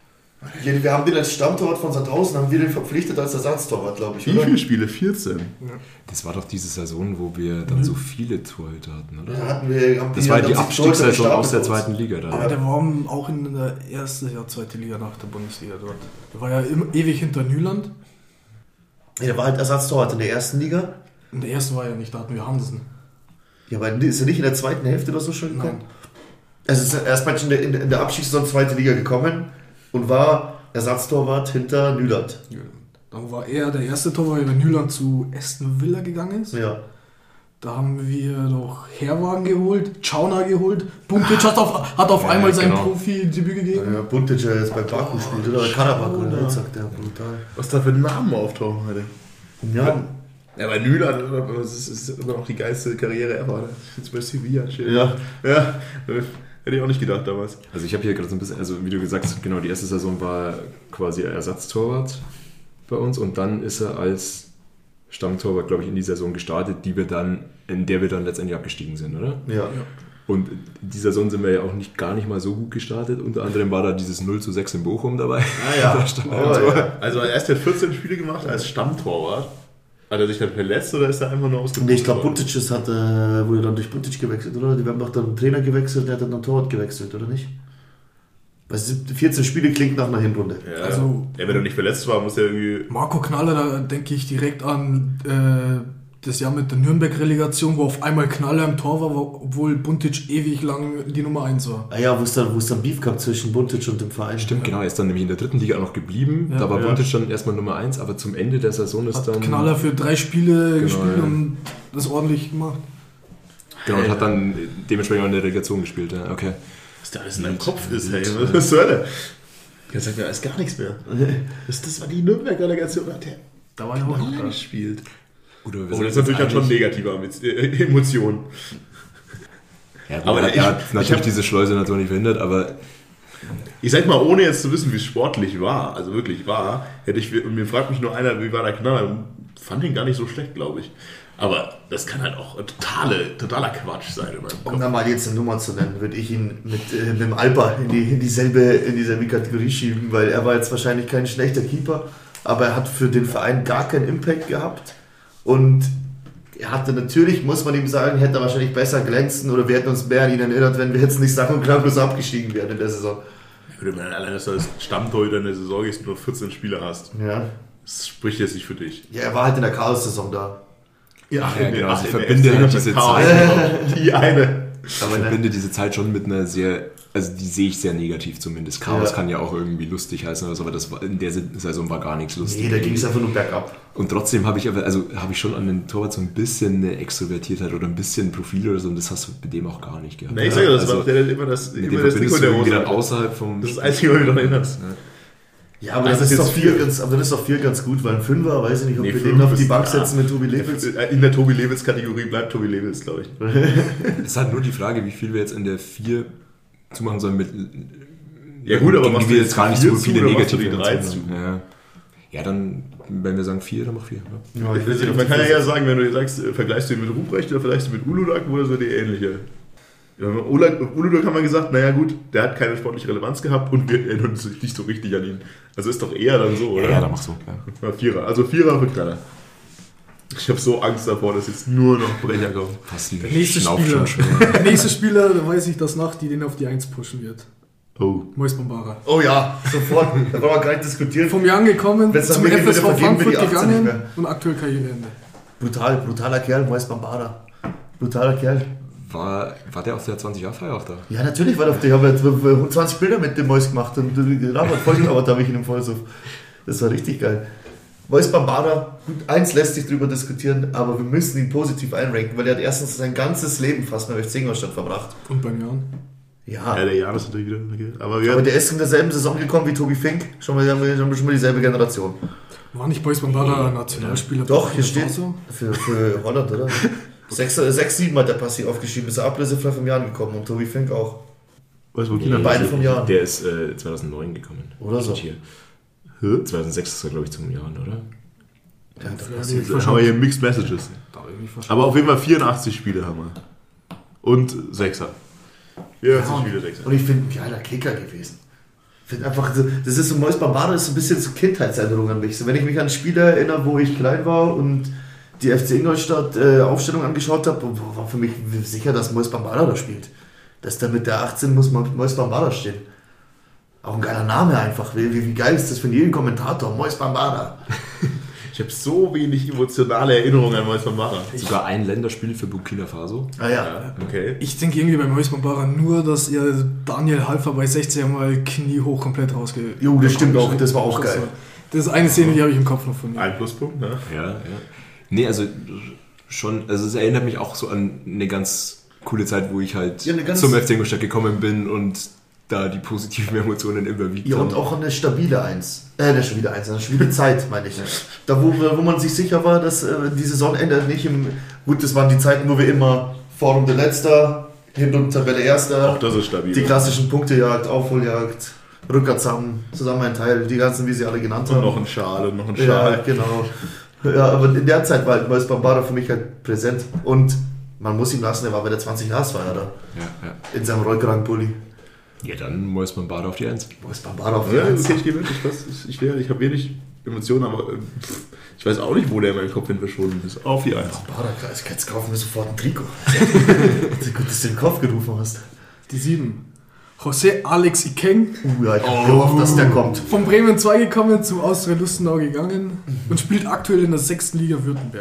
Ja, wir haben den als Stammtorwart von Sandhausen, haben wir den verpflichtet als Ersatztorwart, glaube ich, Wie oder? viele Spiele? vierzehn. Das war doch diese Saison, wo wir dann so viele Torhüter hatten, oder? Da hatten wir, haben Das war die haben sich Torhüter Abstiegssaison gestapelt aus der bei uns. zweiten Liga dann. Aber der war auch in der ersten Jahr zweite Liga nach der Bundesliga dort. Der war ja immer ewig hinter Nyland. Ja, der war halt Ersatztorwart in der ersten Liga. In der ersten war er nicht, da hatten wir Hansen. Ja, aber ist er nicht in der zweiten Hälfte oder so schon gekommen? Nein. Also ist er erstmal in der, in der Abstiegssaison zweite Liga gekommen und war Ersatztorwart hinter Nyland. Dann war er der erste Torwart, wenn Nyland zu Aston Villa gegangen ist. Ja. Da haben wir doch Herwagen geholt, Czauner geholt. Buntic hat auf, hat auf Ja, einmal sein genau. Profi-Debüt gegeben. Ja, Buntic, der jetzt bei Baku spielt, oder? Bei Karabakh, oder? Jetzt sagt der brutal. Was da für Namen auftauchen heute. Ja, Ja, bei Nyland, das ist, ist immer noch die geilste Karriere ever. Jetzt bei Sevilla steht. ja. Ja, hätte ich auch nicht gedacht damals. Also ich habe hier gerade so ein bisschen, also wie du gesagt hast, genau, die erste Saison war quasi Ersatztorwart bei uns und dann ist er als Stammtorwart, glaube ich, in die Saison gestartet, die wir dann, in der wir dann letztendlich abgestiegen sind, oder? Ja. Und in dieser Saison sind wir ja auch nicht, gar nicht mal so gut gestartet. Unter anderem war da dieses null zu sechs in Bochum dabei. Ah ja. Da stand er Oh, im Tor. ja. Also erst hat er vierzehn Spiele gemacht als Stammtorwart. Hat er sich dann verletzt oder ist er einfach nur ausgebucht? Nee, ich glaube, worden? Buntic ist hat, äh, wurde dann durch Buntic gewechselt, oder? Die haben doch dann einen Trainer gewechselt, der hat dann einen Torwart gewechselt, oder nicht? Weil vierzehn Spiele klingt nach einer Hinrunde. Ja, Also- ja, wenn er nicht verletzt war, muss er irgendwie. Marco Knaller, da denke ich direkt an äh, das Jahr mit der Nürnberg-Relegation, wo auf einmal Knaller im Tor war, wo- obwohl Buntic ewig lang die Nummer eins war. Ah ja, wo es dann, wo es dann Beef gab zwischen Buntic und dem Verein. Stimmt, genau. Er ist dann nämlich in der dritten Liga auch noch geblieben. Ja. da war Ja. Buntic dann erstmal Nummer eins, aber zum Ende der Saison ist Hat dann... Knaller für drei Spiele Genau, gespielt ja. und das ordentlich gemacht. Genau, und hat dann dementsprechend auch in der Relegation gespielt. Ja. Okay. Was da alles in deinem Kopf ist, hey. Was zur Hölle? Ich sag mir, da ist gar nichts mehr. Das, das war die Nürnberg-Relegation, hat der Da war ich auch noch da. gespielt. Oder wir Oh, sind das ist natürlich dann jetzt schon eigentlich- negativer mit äh, Emotionen. Ja, Aber aber er ich- hat ich natürlich hab- diese Schleuse natürlich verhindert, aber Ich sag mal, ohne jetzt zu wissen, wie es sportlich war, also wirklich war, hätte ich, und mir fragt mich nur einer, wie war der Knaller, fand ihn gar nicht so schlecht, glaube ich. Aber das kann halt auch totale, totaler Quatsch sein in meinem Um Kopf. da mal jetzt eine Nummer zu nennen, würde ich ihn mit, äh, mit dem Alba in, die, in, dieselbe, in dieselbe Kategorie schieben, weil er war jetzt wahrscheinlich kein schlechter Keeper, aber er hat für den Verein gar keinen Impact gehabt und er hatte natürlich, muss man ihm sagen, hätte er wahrscheinlich besser glänzen oder wir hätten uns mehr an ihn erinnert, wenn wir jetzt nicht sang- und klanglos abgestiegen wären in der Saison. Ich würde mir allein, dass du als Stammtorhüter in der Saison gehst und nur vierzehn Spieler hast. Ja, Das spricht jetzt nicht für dich. ja er war halt in der Chaos-Saison da. Ja, Ja, genau, ach, ich in verbinde der halt ersten diese Chaos. Die eine. ich verbinde diese Zeit schon mit einer sehr, also die sehe ich sehr negativ zumindest. Chaos Ja. kann ja auch irgendwie lustig heißen oder so, aber das war, in der Saison war gar nichts lustig. Nee, da ging es einfach nur bergab. Und trotzdem habe ich aber, also habe ich schon an den Torwart so ein bisschen eine Extrovertiertheit oder ein bisschen Profil oder so und das hast du bei dem auch gar nicht gehabt. Nee, ich sage ja, das also, war der immer das, mit dem immer das verbindest Trikot du der irgendwie Hose. dann hatte. außerhalb vom Das ist das Einzige, was ich mich noch erinnerst. Ja, aber Das das, ist ist jetzt doch vier vier. ganz, aber das ist doch vier ganz gut, weil ein Fünfer, weiß ich nicht, ob Nee, wir fünf den auf die ist- Bank ah. setzen mit Tobi Lewitz. In der Tobi Lewitz-Kategorie bleibt Tobi Lewitz, glaube ich. Es ist halt nur die Frage, wie viel wir jetzt in der vier zumachen sollen mit. Ja gut, aber gegen machst die du wir jetzt jetzt gar nicht vier so zu viele oder machst du negative die drei Emotionen zu? haben. Ja. Ja, dann, wenn wir sagen vier, dann mach vier. Ne? Ja, ich will sie Man kann ja eher sagen, wenn du sagst, äh, vergleichst du ihn mit Ruprecht oder vergleichst du mit Uludag, wo das so die ähnliche. Ja, Uludag, Uludag haben wir gesagt, naja gut, der hat keine sportliche Relevanz gehabt und wir erinnern uns nicht so richtig an ihn. Also ist doch eher dann so, oder? Ja, dann mach so. Ja. Ja, Vierer, also Vierer für Knaller. Ich habe so Angst davor, dass jetzt nur noch Brecher kommen. Passt die Der nächste Schnauf Spieler, schon schwer. der nächste Spieler, da weiß ich, dass Nachti den auf die eins pushen wird. Oh. Mois Bambara. Oh ja, sofort. Da brauchen wir gar nicht diskutieren. Vom Young gekommen, Wenn's dann zum wirklich F S V wieder vergeben, Frankfurt wird die achtzehn gegangen nicht mehr. und aktuell Karriereende. Brutal, brutaler Kerl, Mois Bambara. Brutaler Kerl. War, war der auf der zwanzig-Jahr-Feier auch da? Ja, natürlich war das. Ich habe jetzt zwanzig Bilder mit dem Mois gemacht und Robert voll gelabert habe ich in dem Vollsuff. Das war richtig geil. Mois Bambara, gut, eins lässt sich drüber diskutieren, aber wir müssen ihn positiv einranken, weil er hat erstens sein ganzes Leben fast beim F C Ingolstadt verbracht. Und beim Jan. Ja, Ja, der Jan ist natürlich wieder. Okay. Aber wir aber der ist in derselben Saison gekommen wie Tobi Fink. Schon mal, haben wir schon mal dieselbe Generation. War nicht Mois Bambara Nationalspieler? Doch, hier Burkina steht Faso? für, für Holland, oder? sechs sieben hat der Passi aufgeschrieben, ist er ablösefrei vom Jahr gekommen und Tobi Fink auch. Was, Burkina Beide Faso? vom Jahr. Der ist äh, zweitausendneun gekommen. Oder so. Hier. Hä? zweitausendsechs ist er, glaube ich, zum Jahr, oder? Ja, der Ja, Passi. nee, Da haben wir verschaut. hier Mixed Messages. Da irgendwie verschaut. Aber auf jeden Fall vierundachtzig Spiele haben wir. Und Sechser. vierundachtzig Spiele, Sechser. Und ich finde, ein geiler Kicker gewesen. Ich finde einfach, so- das ist so, Mois Bambara ist so ein bisschen so Kindheitserinnerung an mich. So, wenn ich mich an Spiele erinnere, wo ich klein war und die F C Ingolstadt äh, Aufstellung angeschaut habe, war für mich sicher, dass Mois Bambara da spielt. Dass da mit der achtzehn muss Mois Bambara stehen. Auch ein geiler Name einfach. Wie, wie, wie geil ist das für jeden Kommentator? Mois Bambara. Ich habe so wenig emotionale Erinnerungen an Mois Bambara. Sogar ein Länderspiel für Burkina Faso. Ah ja. Okay. Ich denke irgendwie bei Mois Bambara nur, dass ihr Daniel Halfer bei sechzehn Mal kniehoch komplett rausge... Jo, das stimmt auch, das war auch geil. Das ist eine Szene, die habe ich im Kopf noch von mir. Ein Pluspunkt, ne? Ja, ja. Nee, also schon, also es erinnert mich auch so an eine ganz coole Zeit, wo ich halt Ja, eine ganz- zum F C Ingolstadt gekommen bin und da die positiven Emotionen überwiegt Ja, und haben. auch eine stabile Eins. Äh, eine stabile Eins, eine stabile Zeit, meine ich. Da, wo, wo man sich sicher war, dass äh, die Saison endet nicht im... Gut, das waren die Zeiten, wo wir immer Vorrunde Letzter, Hinrundentabelle Erster, Auch das ist stabil. die klassischen Punktejagd, Aufholjagd, Rückwärts zusammen, zusammen ein Teil, die ganzen, wie sie alle genannt Und haben. noch ein Schal und noch ein Ja, Schal. genau. Ja, aber in der Zeit war halt Mois Bambara für mich halt präsent. Und man muss ihm lassen, er war bei der zwanzig-Jahres-Feier da. Ja, ja. In seinem Rollkragenpulli. Ja, dann muss man Bade auf die Eins. Mois Bambara auf die Ja, Eins. okay, ich gehe mit. Ich, weiß, ich, ich, ich habe wenig Emotionen, aber äh, pff, ich weiß auch nicht, wo der in meinem Kopf hin verschwunden ist. Auf die Eins. Bambara, klar, jetzt kaufen wir sofort ein Trikot. Gut, dass du den Kopf gerufen hast. Die sieben. José Alex Ikeng, Uh, ja, ich hab gehofft, dass der kommt. von Bremen zwei gekommen, zu Austria Lustenau gegangen und spielt aktuell in der sechsten Liga Württemberg.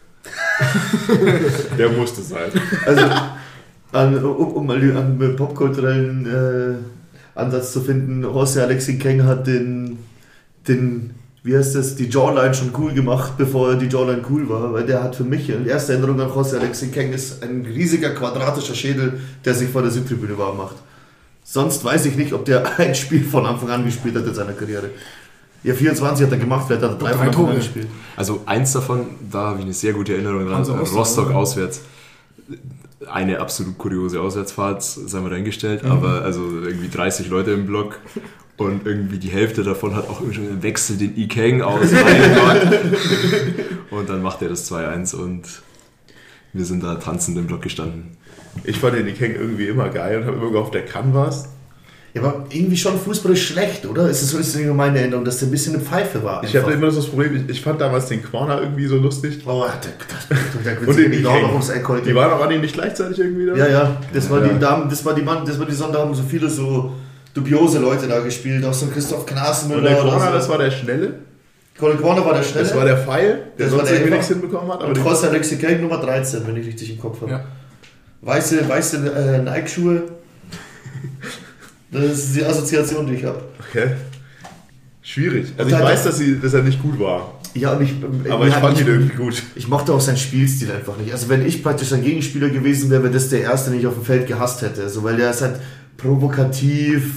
Der musste sein. Also, an, um, um mal einen popkulturellen äh, Ansatz zu finden, José Alexi Keng hat den, den, wie heißt das, die Jawline schon cool gemacht, bevor die Jawline cool war, weil der hat für mich, in erster Erinnerung an José Alexi Keng ist ein riesiger quadratischer Schädel, der sich vor der Südtribüne warm macht. Sonst weiß ich nicht, ob der ein Spiel von Anfang an gespielt hat in seiner Karriere. Ja, vierundzwanzig hat er gemacht, vielleicht hat er drei Drei von Anfang Tore. an gespielt. Also eins davon, da habe ich eine sehr gute Erinnerung dran. Hansa Rostock, Rostock oder? auswärts. Eine absolut kuriose Auswärtsfahrt, sei mal dahingestellt, Mhm. aber also irgendwie dreißig Leute im Block und irgendwie die Hälfte davon hat auch irgendwie schon einen Wechsel den Ikeng aus. Mein Gott. Und dann macht er das zwei eins und wir sind da tanzend im Block gestanden. Ich fand den Ikeng irgendwie immer geil und habe immer gehofft, der kann was. Ja, aber irgendwie schon fußballisch schlecht, oder? Ist es so ist nur meine Erinnerung, dass der ein bisschen eine Pfeife war. Ich hatte immer das Problem, ich, ich fand damals den Corner irgendwie so lustig. Oh, der, der, der, der Und den geht auch noch Ikeng. ums Eck heute. Die waren aber nicht gleichzeitig irgendwie da. Ja, ja, das war Ja. die Damen, das war die Mann, das war die Sonne, da haben so viele so dubiose Leute da gespielt, auch so ein Christoph Knasenmüller Und der oder Corner, so. das war der Schnelle. Colin Corner war der Schnelle. Das war der Pfeil, der Das war sonst der irgendwie Elfer. nichts hinbekommen hat. Aber und den, José Alexi Keng Nummer dreizehn, wenn ich richtig im Kopf habe. Ja. Weiße, weiße äh, Nike-Schuhe. Das ist die Assoziation, die ich habe. okay. Schwierig. Also Und ich halt- weiß, dass, sie, dass er nicht gut war. Ja, und ich, Aber ich fand ihn irgendwie gut. Ich mochte auch seinen Spielstil einfach nicht. Also wenn ich praktisch ein Gegenspieler gewesen wäre, wäre das der Erste, den ich auf dem Feld gehasst hätte. So, weil der ist halt provokativ,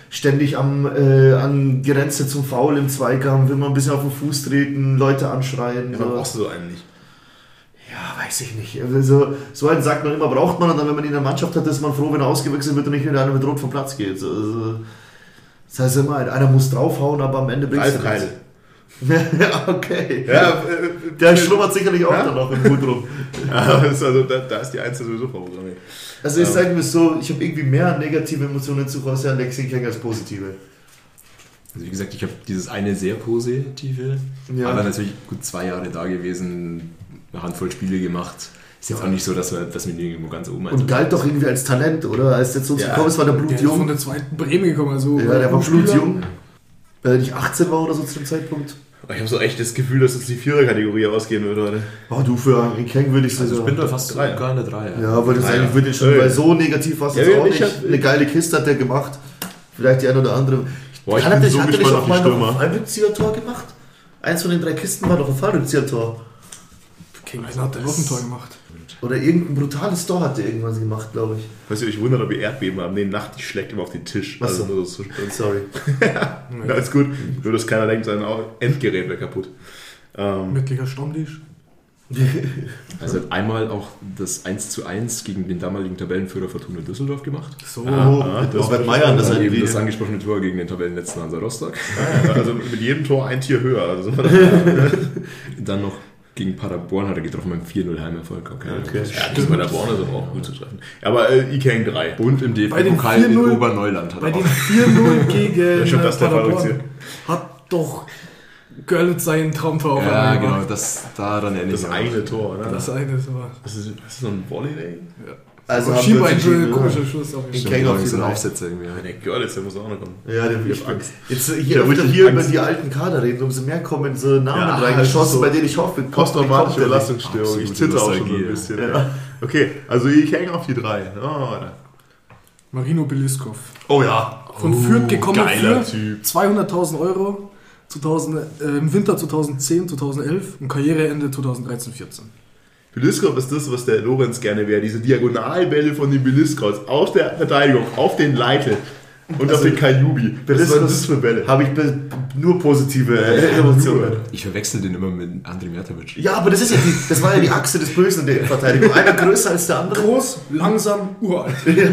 ständig am, äh, an Grenze zum Foul im Zweikampf, will man ein bisschen auf den Fuß treten, Leute anschreien. Ja, so. man brauchst du so einen nicht. Ja, weiß ich nicht. Also, so einen sagt man immer, braucht man, und dann, wenn man ihn in der Mannschaft hat, ist man froh, wenn er ausgewechselt wird und nicht wieder einer mit Rot vom Platz geht. Also, das heißt immer, einer muss draufhauen, aber am Ende bringt es Keil. Ja, okay. Ja, äh, Der schlummert sicherlich auch ja? dann noch im Hut rum. Ja, das ist also, da, da ist die Einzel sowieso vorprogrammiert. Also ich sage mir so, ich habe irgendwie mehr negative Emotionen zu José Alexis King als positive. Also wie gesagt, ich habe dieses eine sehr positive, Ja. aber natürlich gut zwei Jahre da gewesen, eine Handvoll Spiele gemacht. Ist jetzt Ja. auch nicht so, dass wir das mit irgendwo ganz oben Und galt doch irgendwie als Talent, oder? Als der zu uns Ja. gekommen ist, war der Der ist von blutjung. der zweiten Bremen gekommen. Also Ja, der war Spieler. blutjung. Weil er nicht achtzehn war oder so zu dem Zeitpunkt. Ich habe so echt das Gefühl, dass jetzt die Vierer-Kategorie ausgehen würde heute. Oh, du, für Henry King würde ich Also ich sogar... bin da fast Dreier. sogar in der Dreier. Ja, würde ich Ah, sagen, ja. ich würde schon, Ja. weil so negativ war es Ja, jetzt auch ich nicht. hab- Eine geile Kiste hat der gemacht. Vielleicht die eine oder andere. Boah, ich Hat bin er nicht- so hat er nicht gespannt auch auf die mal noch Stürmer. ein Fallrückzieher-Tor gemacht? Eins von den drei Kisten war doch ein Fallrückzieher-Tor. King hat der noch ein Tor gemacht. Oder irgendein brutales Tor hat der irgendwann gemacht, glaube ich. Weißt du, ich wundere, ob ihr Erdbeben haben. Nee, Nacht, die schlägt immer auf den Tisch. Ach so. Also nur so. Sorry. Ja, ist gut. Nur, dass keiner denkt, sein Endgerät wäre kaputt. Ähm, Mittlicher Stammtisch. Also hat einmal auch das eins zu eins gegen den damaligen Tabellenführer Fortuna Düsseldorf gemacht. So. Ah, mit das Norbert war Meyer, das Dann hat eben das wie... angesprochene Tor gegen den Tabellenletzten Hansa Rostock. also mit jedem Tor ein Tier höher. Also Dann noch gegen Paderborn hat er getroffen beim vier null Heimerfolg. Okay. Okay. ja, gegen Paderborn ist aber auch gut zu treffen. Aber äh, Ikang drei. Und im D Bei F den B-Pokal in vier null Oberneuland hat Bei er den auch. vier null gegen stimmt, das ist der Paderborn Verrückte. hat doch Görlitz seinen Traumtor auf Ja, einmal genau, gemacht. das daran erinnere ich Das mich. eine Tor, oder? Das eine ist aber... Das ist, das ist so ein Volley, ey. Also Oh, haben Schieber, wir ein uns entschieden, komischer oder? Schuss. Auf jeden Ich Fall. kenn Stimmt, auf die so ein drei. Aufsetzer irgendwie. Ja, der Görlitz, der muss auch noch kommen. Ja, der Ich hab Angst. Jetzt Ich hier hab öfter richtig hier über Angst. die alten Kader reden, umso mehr kommen so Namen Ja, reingeschossen, so bei denen ich hoffe, kommt- Posttraumatische kommt der nicht. Belastungsstörung. Ich Absolute zitter auch schon Nostalgie, ein bisschen. ja. Ja. Okay, also Ikang auf die drei. Oh, Marino Beliskov. oh ja. Von Oh, Fürth gekommen geiler für Typ. zweihunderttausend Euro zweitausend, äh, im Winter zweitausendzehn, zweitausendelf und Karriereende zweitausenddreizehn vierzehn. Beliskov ist das, was der Lorenz gerne wäre. Diese Diagonalbälle von den Beliskovs aus der Verteidigung auf den Leitl und Also, auf den Kajubi. Was waren das für Bälle? Habe ich be- nur positive äh, Emotionen. Ich verwechsel den immer mit Andrei Mertovic. Ja, aber das ist ja die, das war ja die Achse des Bösen in der Verteidigung. Einer größer als der andere. Groß, langsam, uralt.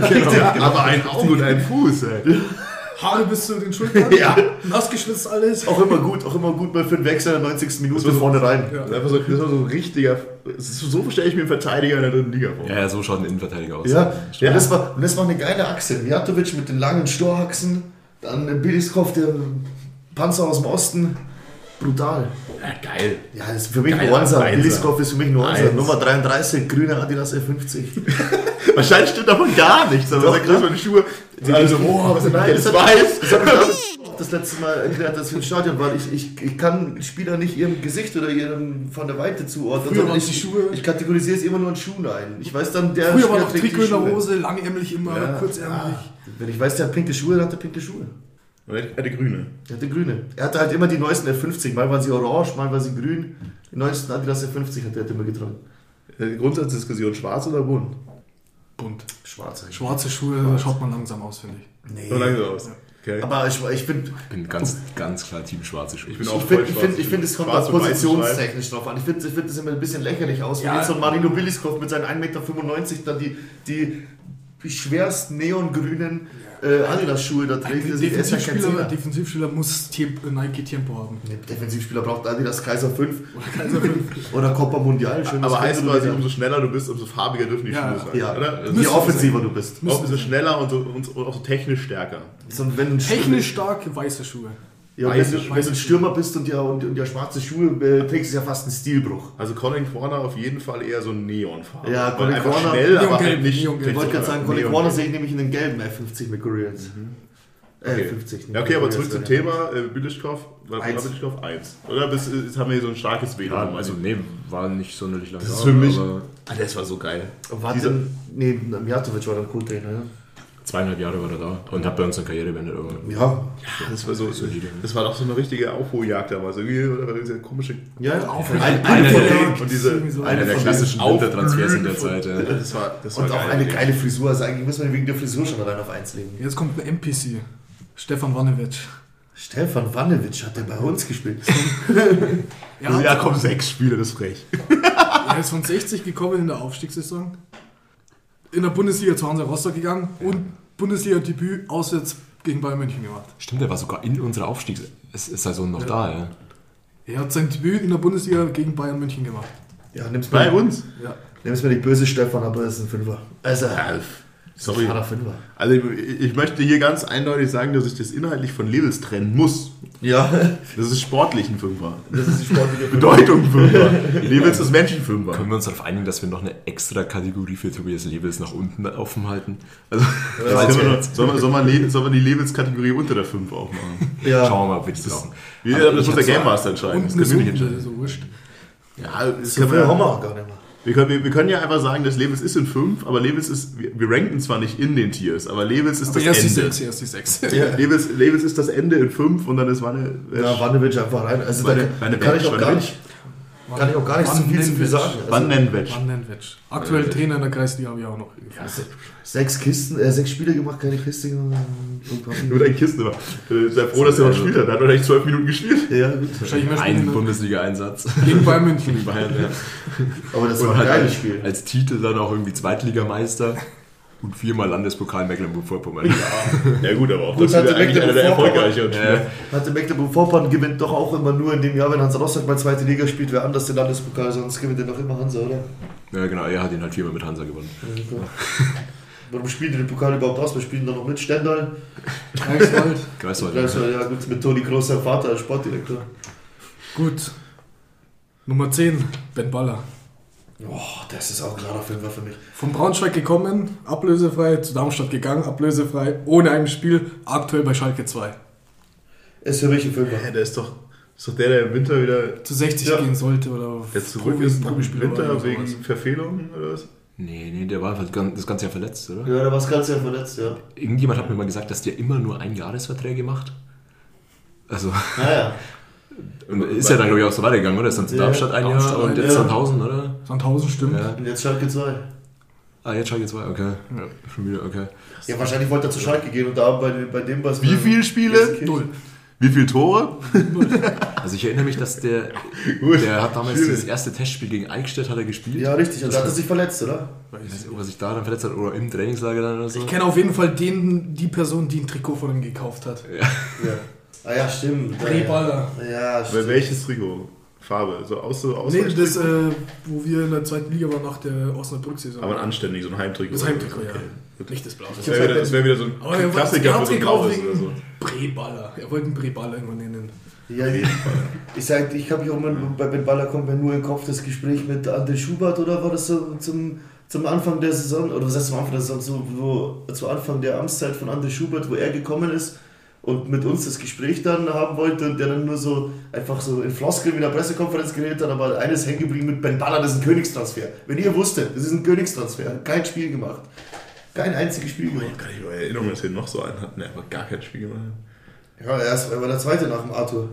Aber ein Auge und ein Fuß, ey. Haare bis zu den Schultern. Ja. Nass geschwitzt alles. Auch immer gut, auch immer gut mal für den Wechsel in der neunzigsten Minute vorne rein. Ja. Das ist einfach so, das war so ein richtiger. Das ist, so stelle ich mir einen Verteidiger in der dritten Liga vor. Ja, ja, so schaut ein Innenverteidiger aus. Ja, Ja. Und, das war, und das war eine geile Achse. Mijatovic mit den langen Storachsen, dann Beliskov, der Panzer aus dem Osten. Brutal. Ja, geil. Ja, das ist für mich Geiler ein Einser. Einser. Beliskov ist für mich ein Einser. Eins. Nummer dreiunddreißig, grüne Adidas F fünfzig. Wahrscheinlich stimmt davon gar nichts, aber Doch, da kriegt man die Schuhe. Also, boah, was ist denn Nein, das? das Das hat- weiß. Das habe ich damals das letzte Mal erklärt, dass wir im Stadion waren. Ich, ich, ich kann Spieler nicht ihrem Gesicht oder ihrem von der Weite zuordnen. Früher sondern waren ich, die Schuhe- ich kategorisiere es immer nur in Schuhen ein. Ich weiß dann, der Früher war Spieler noch trägt die Trikot in der Schuhe. Hose, langärmlich immer, Ja. kurzärmlich. Wenn ich weiß, der hat pinke Schuhe, dann hat er pinke Schuhe. Und er hatte grüne. Er hatte grüne. Er hatte halt immer die neuesten F fünfzig. Mal waren sie orange, mal waren sie grün. Die neuesten Adidas F fünfzig hat er halt immer getragen. Die Grundsatzdiskussion, schwarz oder bunt? Bunt. Schwarze. Schwarze Schuhe schaut man langsam aus, finde ich. Nee. So lange so aus. Okay. Aber ich, ich finde, Ich bin ganz, ganz klar Team schwarze Schuhe. Ich bin ich auch finde, voll ich schwarz. finde, ich finde, es kommt Schwarz auch und weiß positionstechnisch drauf an. Ich finde, ich finde das immer ein bisschen lächerlich aus, wenn Ja. jetzt so ein Marino Beliskov mit seinen ein Meter fünfundneunzig dann die, die, die schwersten neongrünen äh, Adidas-Schuhe da trägt. Ein Das ist ja kein Defensivspieler, Zehner. Defensivspieler muss Tempo, Nike Tempo haben. Nee, Defensivspieler braucht Adidas Kaiser fünf Kaiser fünf. oder Copa Mundial. Schön, Aber das heißt könnte quasi, man umso schneller du bist, umso farbiger dürfen die Ja. Schuhe sein, ja. oder? Je offensiver du bist. Auch umso schneller und, so, und auch so technisch stärker. So, wenn du ein Technisch starke weiße Schuhe. Ja, wenn, weiße du, Schuhe. wenn du ein Stürmer bist und ja, und, und ja schwarze Schuhe äh, trägst, ist ja fast ein Stilbruch. Also Colin Corner auf jeden Fall eher so ein Neonfarben. Ja, Weil Colin einfach Corner- schnell, aber Neongelb, halt nicht. Neongelb. Ich wollte gerade sagen, Colin Neon- Corner sehe ich nämlich in den gelben F fünfzig mit Koreans. Äh, Okay. fünfzig. Ja, okay, aber zurück zum Ja. Thema. Äh, Bilischkov, war Eins. Bilischkov eins. Oder? Bis, jetzt haben wir hier so ein starkes W L A N. Ja, also nee, war nicht sonderlich lang. das ist da, für mich. aber Ah, das war so geil. War Dieser- denn, nee, Mijatovic war dann Co-Trainer, ja? zweieinhalb Jahre war er da und hat bei uns eine Karriere beendet. Aber Ja, Das war so. Solide. Das war doch so eine richtige Aufholjagd damals. Irgendwie, oder? Diese komische. ja, Auf- ein, Eine eine von der- denen. Und diese. Irgendwie so. einer der von klassischen diesen Wintertransfers in der Aufblühen Zeit. Ja. Das war, das war Und auch geil. eine geile Frisur, also eigentlich muss man wegen der Frisur schon allein auf eins legen. Jetzt kommt ein N P C. Stefan Wannewitsch. Stefan Wannewitsch hat der bei uns gespielt. Er Ja, hat- komm, sechs Spiele, das ist frech. Er ist von sechzig gekommen in der Aufstiegssaison. In der Bundesliga zu Hansa Rostock gegangen und Bundesliga-Debüt auswärts gegen Bayern München gemacht. Stimmt, der war sogar in unserer Aufstiegssaison noch Ja. da, ja. Er hat sein Debüt in der Bundesliga gegen Bayern München gemacht. Ja, nimm's Bei mir, uns? Ja. nimm's mir nicht böse, Stefan, aber es ist ein Fünfer. Also, Sorry. Vater Fünfer. Also ich, ich möchte hier ganz eindeutig sagen, dass ich das inhaltlich von Levels trennen muss. Ja, Das ist sportlich ein Fünfer. das ist die sportliche Bedeutung Fünfer. Levels ist Menschenfünfer. Können wir uns darauf einigen, dass wir noch eine extra Kategorie für Tobias Levels nach unten offen halten? Also, Das können wir noch, soll, man, soll, man, Le- soll man die Levels-Kategorie unter der fünf aufmachen? Ja, schauen wir mal, ob wir die brauchen. Wie, Aber das ich muss der hab so Game Master entscheiden. Und Das eine können wir nicht Suppe, entscheiden. so wurscht. Ja, das so können viel haben wir, wir auch gar nicht mehr. wir, können, wir, wir können ja einfach sagen, dass Levels ist in fünf, aber Levels ist, wir, wir ranken zwar nicht in den Tiers, aber Levels ist Aber das erst die Ende. sechs, erst die sechs. Ja. Levels, Levels ist das Ende in fünf und dann ist Wanne. Äh, Ja, Wannewitsch einfach rein. Also Wanne- da Wanne- kann ich auch gar Wanne- nicht, kann ich auch gar nicht so viel zu viel sagen. Wann Also, nennen Wetsch? Wannenwetsch. Aktuell Trainer in der Kreisliga habe ich auch noch. sechs Kisten, äh, sechs Spiele gemacht, keine Kiste gemacht. Nur dein Kisten war. Äh, Sei froh, dass er noch gespielt hat. Er hat wahrscheinlich zwölf Minuten gespielt. Ja, gut. Wahrscheinlich mehr Ein Spiele Bundesliga-Einsatz. gegen Bayern München. Bayern, ja. Aber das war Und ein halt geiles als, Spiel. als Titel dann auch irgendwie Zweitligameister und viermal Landespokal Mecklenburg-Vorpommern. Ja gut, aber auch Gut, das hatte ist eigentlich einer der Mecklenburg-Vorpommern. erfolgreicheren Spieler. Hatte Mecklenburg-Vorpommern gewinnt doch auch immer nur in dem Jahr, wenn Hansa Rostock mal zweite Liga spielt, wer anders den Landespokal, sonst gewinnt er noch immer Hansa, oder? Ja, genau, er hat ihn halt viermal mit Hansa gewonnen. Warum spielt ihr den Pokal überhaupt aus? Wir spielen da noch mit Stendal. Greifswald. Greifswald. Ja, ja gut, mit Toni Groß, sein Vater als Sportdirektor. Gut. Nummer zehn, Ben Baller. Oh, das ist auch ein klarer Fünfer für mich. Von Braunschweig gekommen, ablösefrei, zu Darmstadt gegangen, ablösefrei, ohne ein Spiel, aktuell bei Schalke zwei. Ist für mich ein Fünfer. Ja, der ist doch, ist doch der, der im Winter wieder Zu sechzig Ja. gehen sollte oder jetzt zurück Profi- ist nach dem Profispieler Winter oder wegen sowas. Verfehlungen oder was? Nee, nee, der war halt gan- das ganze Jahr verletzt, oder? Ja, da war das ganze Jahr verletzt, ja. Irgendjemand hat mir mal gesagt, dass der immer nur Einjahresverträge macht. Also, Naja. und ist ja dann, glaube ich, auch so weitergegangen, oder? Ist dann zu Ja, Darmstadt ein Jahr Darmstadt und ein jetzt Jahr. Sandhausen, oder? Sandhausen stimmt. Ja. Und jetzt Schalke zwei. Ah, jetzt Schalke zwei, okay. Schon wieder, okay. Ja, wahrscheinlich wollte er zu Schalke gehen und da bei, bei dem was. Wie viele Spiele? Null. Wie viele Tore? Also ich erinnere mich, dass der, Gut, der hat damals schwierig. das erste Testspiel gegen Eichstätt hat er gespielt. Ja, richtig. Und Das da hat er heißt- sich verletzt, oder? Ich weiß nicht, ob er sich da dann verletzt hat oder im Trainingslager dann oder so. Ich kenne auf jeden Fall den, die Person, die ein Trikot von ihm gekauft hat. Ja. Ah ja, stimmt. Ray Baller. Ja, Bei stimmt. welches Trikot? Farbe? So aus, so aus Nee, das, äh, wo wir in der zweiten Liga waren nach der Osnabrück-Saison. aber ein anständig, so ein Heimtrikot. Das Heimtrikot, ja. Okay. Nicht das Blaue. Das wäre wieder, das wär wieder so ein Aber er Klassiker hat für so ein gekauft Blaues wegen oder so. Breballer. Er wollte einen Breballer irgendwann nennen. Ja, ich, ich sag, ich habe mich auch mal, bei Ben Baller kommt mir nur in den Kopf das Gespräch mit André Schubert, oder war das so zum, zum Anfang der Saison, oder was heißt zum Anfang der Saison, so, wo, zu Anfang der Amtszeit von André Schubert, wo er gekommen ist und mit uns das Gespräch dann haben wollte und der dann nur so einfach so in Floskeln in der Pressekonferenz geredet hat, aber eines hängen geblieben mit Ben Baller, das ist ein Königstransfer. Wenn ihr wusstet, das ist ein Königstransfer, kein Spiel gemacht. Kein einziges Spiel Ich gemacht. kann nicht mehr erinnern, dass wir noch so einen hatten, der einfach gar kein Spiel gemacht hat. Ja, er ist- er war der Zweite nach dem Arthur.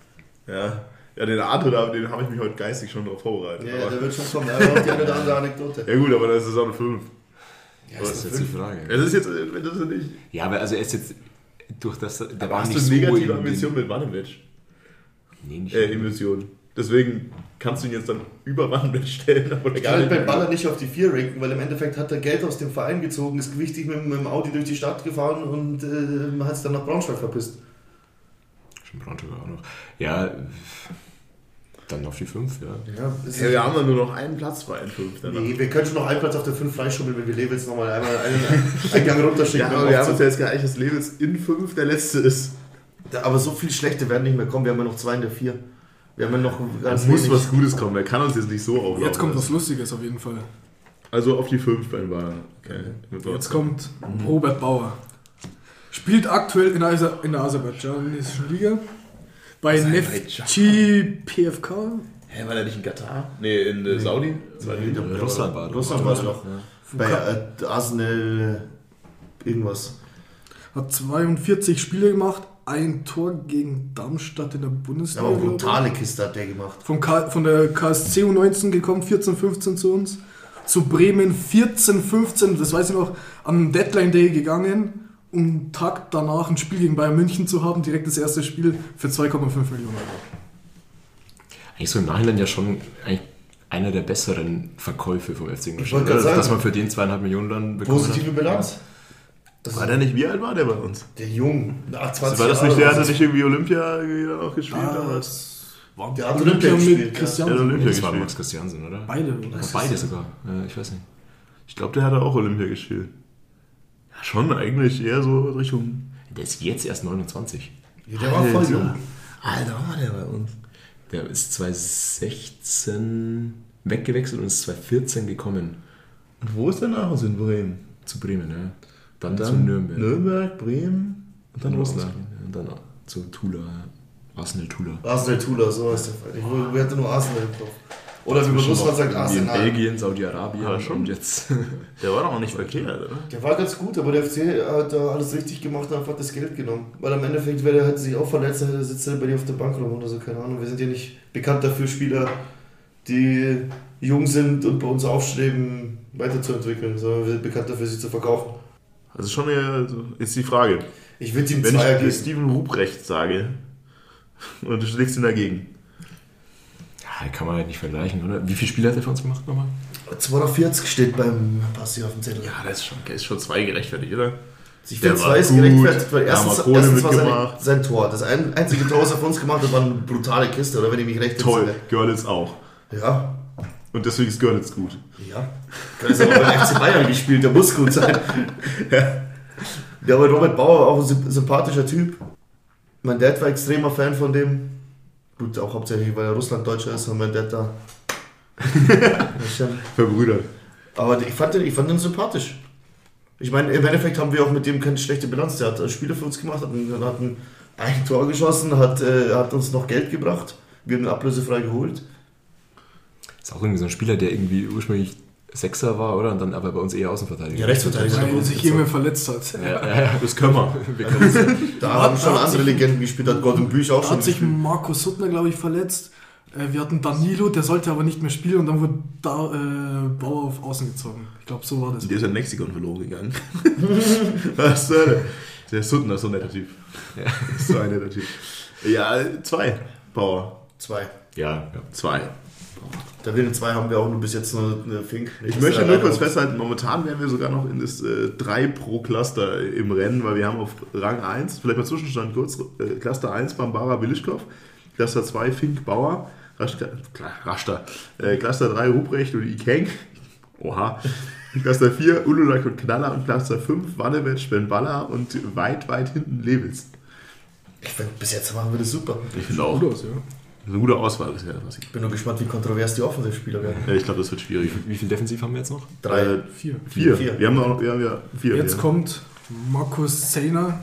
Ja, ja den Arthur, da- den habe ich mich heute geistig schon darauf vorbereitet. Ja, aber, der wird schon kommen, er hat die eine oder andere Anekdote. ja gut, aber das ist Saison fünf. Ja, Das ist jetzt die Frage. Das ist jetzt, äh, das ist nicht. Ja, aber also er ist jetzt durch das, der Aber war hast nicht du so negative in Ambitionen den- mit Wanewitsch? Nee, nicht. Äh, Emotionen. Deswegen kannst du ihn jetzt dann über Wanewitsch stellen. Oder Ich kann Ben Baller nicht auf die vier ranken, weil im Endeffekt hat er Geld aus dem Verein gezogen, ist gewichtig mit, mit dem Audi durch die Stadt gefahren und äh, hat es dann nach Braunschweig verpisst. Schon Braunschweig auch noch. Ja, dann auf die fünf, ja. Ja, es Ja, ist, wir haben dann nur noch einen Platz frei in fünf. danach. nee, wir können schon noch einen Platz auf der fünf freischummeln, wenn wir Levels nochmal einmal einen, einen Gang runterschicken. Ja, aber wir haben uns ja jetzt geeinigt, dass Levels in fünf der letzte ist. aber so viel schlechte werden nicht mehr kommen, wir haben ja noch zwei in der vier. Wir haben ja noch ganz Es muss wenig. was Gutes kommen, er kann uns jetzt nicht so auflaufen. Jetzt kommt was lassen. Lustiges auf jeden Fall. Also auf die fünf bei den Bayern. Okay. Jetzt kommt Robert Bauer. Spielt aktuell in, Aser in der aserbaidschanischen Liga. Bei Aserbaidschan. Neftchi P F K. Hä, war der nicht in Katar? Nee, in äh, Saudi? Zweite Liga. Nee, Russland war Russland war es noch. Bei äh, Arsenal irgendwas. Hat zweiundvierzig Spiele gemacht. Ein Tor gegen Darmstadt in der Bundesliga. Aber glaube ich. brutale Kiste hat der gemacht. Vom K von der K S C U neunzehn gekommen, vierzehn fünfzehn zu uns. Zu Bremen vierzehn fünfzehn, das weiß ich noch, am Deadline Day gegangen um einen Tag danach ein Spiel gegen Bayern München zu haben, direkt das erste Spiel für zwei Komma fünf Millionen Euro. Eigentlich so im Nachhinein ja schon eigentlich einer der besseren Verkäufe vom F C Ingolstadt. wollte gerade Dass sagen, man für den zweieinhalb Millionen dann bekommen Positive hat. Bilanz. Das War ist der nicht, wie alt war der bei uns? der Jung. Ach, zwanzig War das nicht Jahre der, alt. hat er nicht irgendwie Olympia dann auch gespielt damals? War Der hat Olympia gespielt, ja. mit Christian. Der hat Olympia Das war gespielt. Max Christiansen, oder? Beide. Oder beide sogar. Ja, ich weiß nicht. Ich glaube, der hat auch Olympia gespielt. Ja, schon eigentlich eher so Richtung... Der ist jetzt erst neunundzwanzig. Ja, der war voll jung. Alter, war der bei uns. Der ist zwanzig sechzehn weggewechselt und ist zwanzig vierzehn gekommen. Und wo ist der nach uns in Bremen? Zu Bremen, ja. Dann, Und zu Nürnberg. Nürnberg, Bremen und dann Russland. Und dann zu Tula. Arsenal Tula. Arsenal Tula, so heißt der Verein. Ich wir hatten nur Arsenal im Kopf. Oder wie man Russland sagt, In Arsenal. Belgien, Saudi-Arabien Ja, schon. und jetzt... Der war doch auch nicht verkehrt, oder? Der war ganz gut, aber der F C hat da alles richtig gemacht und einfach das Geld genommen. Weil am Endeffekt, wenn er hätte sich auch verletzt, dann sitzt er bei dir auf der Bank rum oder so, keine Ahnung. Wir sind ja nicht bekannt dafür, Spieler, die jung sind und bei uns aufstreben, weiterzuentwickeln, sondern wir sind bekannt dafür, sie zu verkaufen. Also schon eher, so- ist die Frage. Ich würde ihm Wenn Zweier ich geben. Steven Ruprecht sage und du schlägst ihn dagegen. Ja, kann man halt nicht vergleichen, oder? Wie viele Spiele hat er für uns gemacht nochmal? zweihundertvierzig steht beim Passi auf dem Zettel. Ja, der ist schon, der ist schon zwei gerechtfertigt, oder? Ich Der finde war zwei ist gut, gerechtfertigt, weil da haben erstens, wir Kohle erstens war sein, mitgemacht. sein Tor. Das ein, einzige Tor, was er für uns gemacht hat, war eine brutale Kiste, oder wenn ich mich recht Toll, entsinne. Görlitz auch. Ja, Und deswegen ist Görlitz gut. ja. Der ist aber beim F C Bayern gespielt, der muss gut sein. Ja, aber Robert Bauer auch ein symp- sympathischer Typ. Mein Dad war extremer Fan von dem. Gut, auch hauptsächlich, weil er Russland-Deutscher ist und mein Dad da. Ja, schon. Verbrüdert. Aber ich fand, den, ich fand den sympathisch. Ich meine, im Endeffekt haben wir auch mit dem keine schlechte Bilanz. Der hat Spiele für uns gemacht, hat ein, hat ein, ein Tor geschossen, hat, äh, hat uns noch Geld gebracht. Wir haben ihn ablösefrei geholt. Ist auch irgendwie so ein Spieler, der irgendwie ursprünglich Sechser war, oder? Und dann aber bei uns eher Außenverteidiger. Ja, Rechtsverteidiger. Weil er sich jemand verletzt hat. Ja, ja, ja. Das können wir. Wir können es ja. Da Ja, haben schon da hat andere sich- Legenden gespielt, hat Gordon Büch auch Da schon hat sich gespielt. Markus Suttner, glaube ich, verletzt. Äh, Wir hatten Danilo, der sollte aber nicht mehr spielen und dann wurde da, äh, Bauer auf Außen gezogen. Ich glaube, so war das. Der ist in Mexiko verloren gegangen. Was soll der? Der Suttner ist so ein netter Typ. Ja. So ein netter Typ. Ja, zwei. Bauer. Zwei. Ja, ja. Zwei. Da wir zwei haben wir auch nur bis jetzt nur eine Fink. Ich möchte nur kurz festhalten, momentan wären wir sogar noch in das äh, drei pro Cluster im Rennen, weil wir haben auf Rang eins, vielleicht mal Zwischenstand kurz, äh, Cluster eins Bambara Bilischkov, Cluster zwei Fink Bauer, Raschka, klar, Raschta, äh, Cluster drei Ruprecht und Ikenk, oha, Cluster vier Ululak und Knaller und Cluster fünf Wannevetsch, Ben Baller und weit, weit hinten Lewis. Ich find, bis jetzt machen wir das super. Ich finde auch, Gut aus, ja. eine gute Auswahl bisher. Was ich Ich bin nur gespannt, wie kontrovers die Offensivspieler werden. ja, ich glaube, das wird schwierig. Wie viel Defensiv haben wir jetzt noch? Drei. Äh, Vier. vier. Vier. Wir haben noch wir haben ja vier. Jetzt ja. kommt Markus Zehner.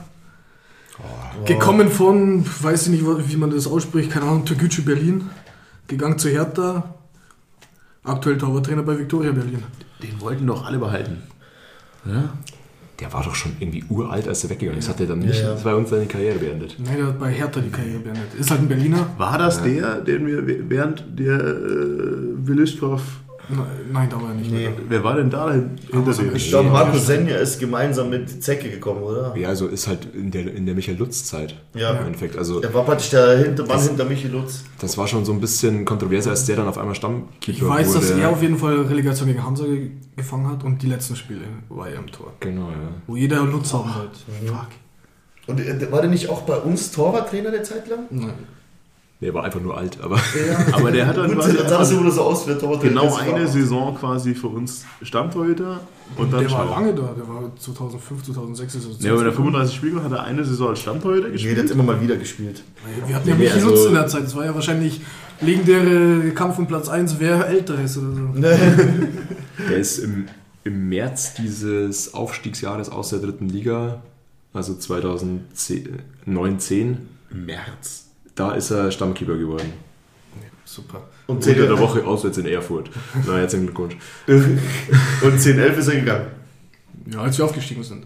Gekommen von, weiß ich nicht, wie man das ausspricht, keine Ahnung, Türkgücü Berlin. Gegangen zu Hertha. Aktuell Torwarttrainer bei Viktoria Berlin. Den wollten doch alle behalten. Ja? Der war doch schon irgendwie uralt, als er weggegangen ist. Hat er dann nicht Ja, ja. bei uns seine Karriere beendet. Nein, der hat bei Hertha die Karriere beendet. Ist halt ein Berliner. War das der, den wir während der äh, Willischkopf. Nein, nein, da war er nicht. Nee. Wer war denn da hin- hinter so dem? Ich glaube, Marco Senja ist gemeinsam mit Zecke gekommen, oder? Ja, also ist halt in der, in der Michael-Lutz-Zeit Ja. im Endeffekt. Also Er war praktisch der hinter, Mann Das- hinter Michi Lutz. das war schon so ein bisschen kontroverser, als der dann auf einmal Stammkeeper Ich weiß, wurde. dass er auf jeden Fall Relegation gegen Hamza ge- gefangen hat und die letzten Spiele war er im Tor. Genau, ja. Wo jeder Lutz haben wollte. Fuck. Und äh, war der nicht auch bei uns Torwarttrainer eine Zeit lang? Nein. Der war einfach nur alt, aber Ja. Aber der hat dann Gut, quasi dann sah das einfach immer so aus wie der Torwarttrainer. genau der eine war. Saison quasi für uns Stammtorhüter und dann Der war Schau. lange da, der war zweitausendfünf, zweitausendsechs. Also Ja, aber in der fünfunddreißig Spiele hat er eine Saison als Stammtorhüter Nee, der hat gespielt. immer mal wieder gespielt. Wir hatten ja Nee, Michi also- Lutz in der Zeit. Das war ja wahrscheinlich legendäre Kampf um Platz eins, wer älter ist oder so. der ist im, im März dieses Aufstiegsjahres aus der dritten Liga, also zweitausendneun zehn, März. da ist er Stammkeeper geworden. Super. Und Unter der zehn Woche auswärts in Erfurt. Na, herzlichen Glückwunsch. und zehn elf ist er gegangen. Ja, als wir aufgestiegen sind.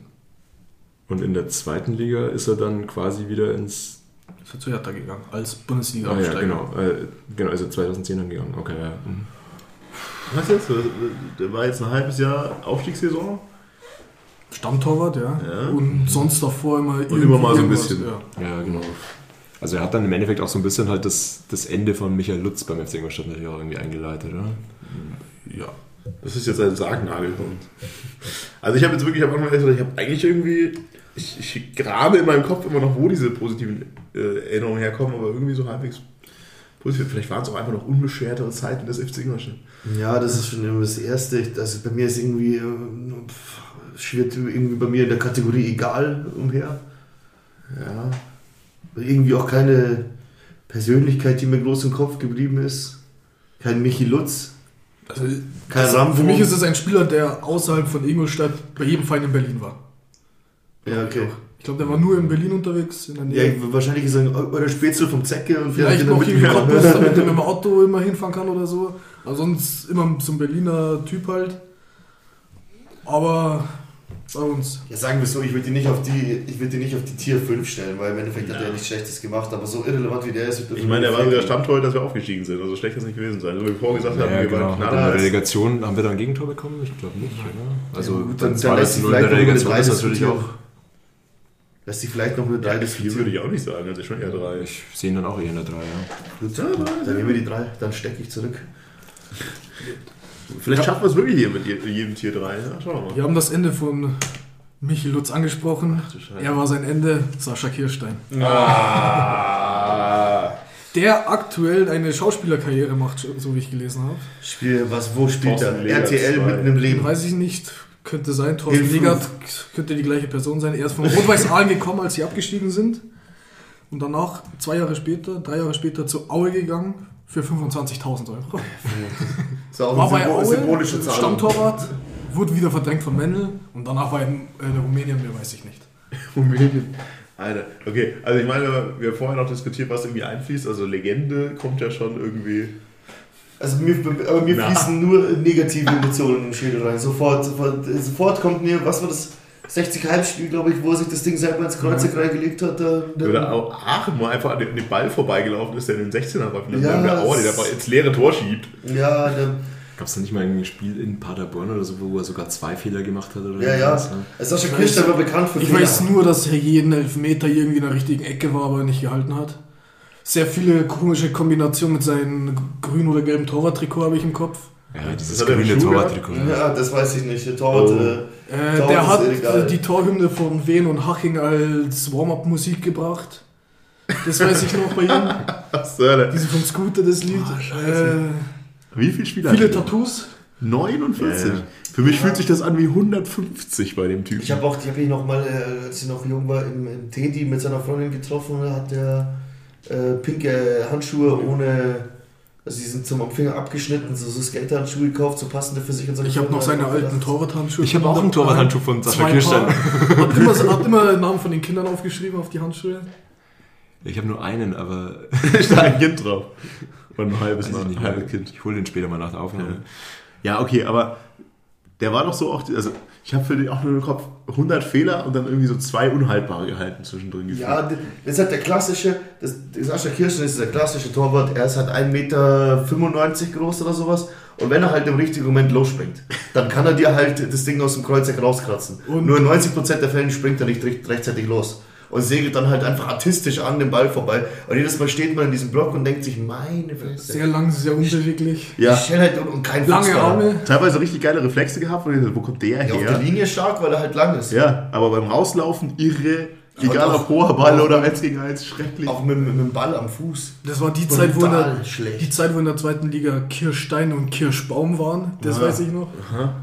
Und in der zweiten Liga ist er dann quasi wieder ins... Ist er zu Hertha gegangen, als Ah ja, Bundesliga-Aufsteiger. genau. Äh, genau, also zweitausendzehn dann gegangen. Okay, ja. Mhm. Was jetzt? Der war jetzt ein halbes Jahr Aufstiegssaison Stammtorwart, ja. Ja. Und sonst davor immer Und immer mal so ein irgendwas, bisschen. Ja. Ja, genau. Also er hat dann im Endeffekt auch so ein bisschen halt das, das Ende von Michael Lutz beim F C Ingolstadt natürlich auch irgendwie eingeleitet, oder? Ja, das ist jetzt ein Sargnagel. Also ich habe jetzt wirklich am Anfang gesagt, ich habe eigentlich irgendwie, ich, ich grabe in meinem Kopf immer noch, wo diese positiven äh, Erinnerungen herkommen, aber irgendwie so halbwegs positiv. Vielleicht waren es auch einfach noch unbeschwertere Zeiten des F C Ingolstadt. Ja, das ist schon immer das Erste. Also bei mir ist irgendwie, äh, schwirrt irgendwie bei mir in der Kategorie egal umher. Ja. Irgendwie auch keine Persönlichkeit, die mir groß im Kopf geblieben ist. Kein Michi Lutz. Also, Kein also Rambo. für mich ist es ein Spieler, der außerhalb von Ingolstadt bei jedem Verein in Berlin war. Ja, okay. Ich glaube, der war nur in Berlin unterwegs. In der Ja, Nähe. wahrscheinlich ist er euer Spätzle vom Zecke und Vielleicht der noch mit irgendwie mir. Cottbus, damit er mit dem Auto immer hinfahren kann oder so. Aber sonst immer so ein Berliner Typ halt. Aber bei uns. Ja, sagen wir so, ich würde ihn nicht auf die, ich würde ihn nicht auf die Tier fünf stellen, weil im Endeffekt hat Ja. er nichts Schlechtes gemacht, aber so irrelevant wie der ist. Ich meine, er war sogar Stammtorhüter, dass wir aufgestiegen sind. Also schlecht kann es nicht gewesen sein. So wie wir vorher gesagt haben, Ja, wir genau. waren In der Knaller. Relegation haben wir dann ein Gegentor bekommen? Ich glaube nicht, oder? Also Ja, gut, dann dann- zwei dann lässt zu sich null in der vielleicht noch Relegation mit ist drei natürlich diskutieren. auch... Lässt sich vielleicht noch eine drei Ja, vier würde ich auch nicht sagen, also schon eher drei. Ich sehe ihn dann auch eher in der drei, ja. Gut, dann nehmen wir die drei, dann stecke ich zurück. Vielleicht schaffen wir es wirklich hier mit jedem Tier drei. Ja, schauen wir mal. Wir haben das Ende von Michi Lutz angesprochen. du Scheiße. Er war sein Ende, Sascha Kirstein. Ah. Der aktuell eine Schauspielerkarriere macht, so wie ich gelesen habe. Spiel, was, wo spielt Thorsten er? Legert R T L zwei. mitten im Leben. Weiß ich nicht. Könnte sein. Thorsten Hilfe. Legert könnte die gleiche Person sein. Er ist von Rot-Weiß Aalen gekommen, als sie abgestiegen sind. Und danach, zwei Jahre später, drei Jahre später zu Aue gegangen für fünfundzwanzigtausend Euro. ist auch War eine bei Symbol- Aue, symbolische Zahl. Stammtorwart, wurde wieder verdrängt von Mendel und danach war er in äh, Rumänien, mehr weiß ich nicht. Rumänien. Alter, okay, also ich meine, wir haben vorher noch diskutiert, was irgendwie einfließt. Also Legende kommt ja schon irgendwie. Also mir, aber mir Na. fließen nur negative Emotionen in den Schädel rein. Sofort, sofort, sofort kommt mir, was war das? sechzig Halbspiel, glaube ich, wo er sich das Ding selber ins Kreuzeck reingelegt hat. Da, da Oder auch Aachen, wo er einfach an den, an den Ball vorbeigelaufen ist, der in den sechzehner läuft. Und dann Ja, der Auer, der das- einfach ins leere Tor schiebt. Ja, da, Gab es da nicht mal irgendwie ein Spiel in Paderborn oder so, wo er sogar zwei Fehler gemacht hat? Oder ja, ja. irgendwas, ne? Also Sascha Kirstein war bekannt für Ich Fehler. weiß nur, dass er jeden Elfmeter irgendwie in der richtigen Ecke war, aber er nicht gehalten hat. Sehr viele komische Kombinationen mit seinem grünen oder gelben Torwarttrikot habe ich im Kopf. Ja, dieses Das hat er im grüne Schuh Torwarttrikot. Ja. Ja, das weiß ich nicht. Der Torwart, Oh. äh, Äh, Torwart der ist hat egal. die Torhymne von Wien und Haching als Warm-Up-Musik gebracht. Das weiß ich noch bei ihm. Was soll der? Diese vom Scooter, das Lied. äh, Wie viele Spieler viele hat er? Tattoos. neunundvierzig. Ja, ja. Für mich fühlt sich das an wie hundertfünfzig bei dem Typen. ich habe auch, ich habe ihn noch mal, äh, als ich noch jung war, im, im Teddy mit seiner Freundin getroffen. Da hat der äh, pinke Handschuhe ohne, also die sind zum Finger abgeschnitten, so, so Skaterhandschuhe gekauft, so passende für sich und so. Ich habe noch seine alten Torwarthandschuhe. Ich habe auch einen Torwarthandschuh von Sascha Zwei Kirstein. Paar. Hat immer, hat immer den Namen von den Kindern aufgeschrieben auf die Handschuhe. Ich habe nur einen, aber ist da ein Kind drauf. Oder ein halbes, weiß ich Mal, nicht ein mehr. halbes Kind. Ich hole den später mal nach der Aufnahme. Ja, okay, aber der war doch so auch, also ich habe für den auch nur im Kopf hundert Fehler und dann irgendwie so zwei unhaltbare gehalten zwischendrin. gefühlt. Ja, das ist halt der klassische, das, der Sascha Kirstein ist der klassische Torwart, er ist halt ein Meter fünfundneunzig groß oder sowas und wenn er halt im richtigen Moment losspringt, dann kann er dir halt das Ding aus dem Kreuzeck rauskratzen. Und- Nur in neunzig Prozent der Fälle springt er nicht recht- rechtzeitig los und segelt dann halt einfach artistisch an den Ball vorbei und jedes Mal steht man in diesem Block und denkt sich, meine Fresse. Sehr lang, sehr unbeweglich. Ja. Schnell halt und, und kein Lange Fußballer. Arme. Teilweise richtig geile Reflexe gehabt, und ich dachte, wo kommt der Ja, auf der her? Linie stark, weil er halt lang ist. Ja, aber beim Rauslaufen irre, egal auch- ob hoher Ball auch- oder eins gegen eins, schrecklich. Auch mit, mit, mit dem Ball am Fuß. Das war die Zeit, wo in der, Brutal schlecht. die Zeit, wo in der zweiten Liga Kirstein und Kirschbaum waren. Das Ja. weiß ich noch.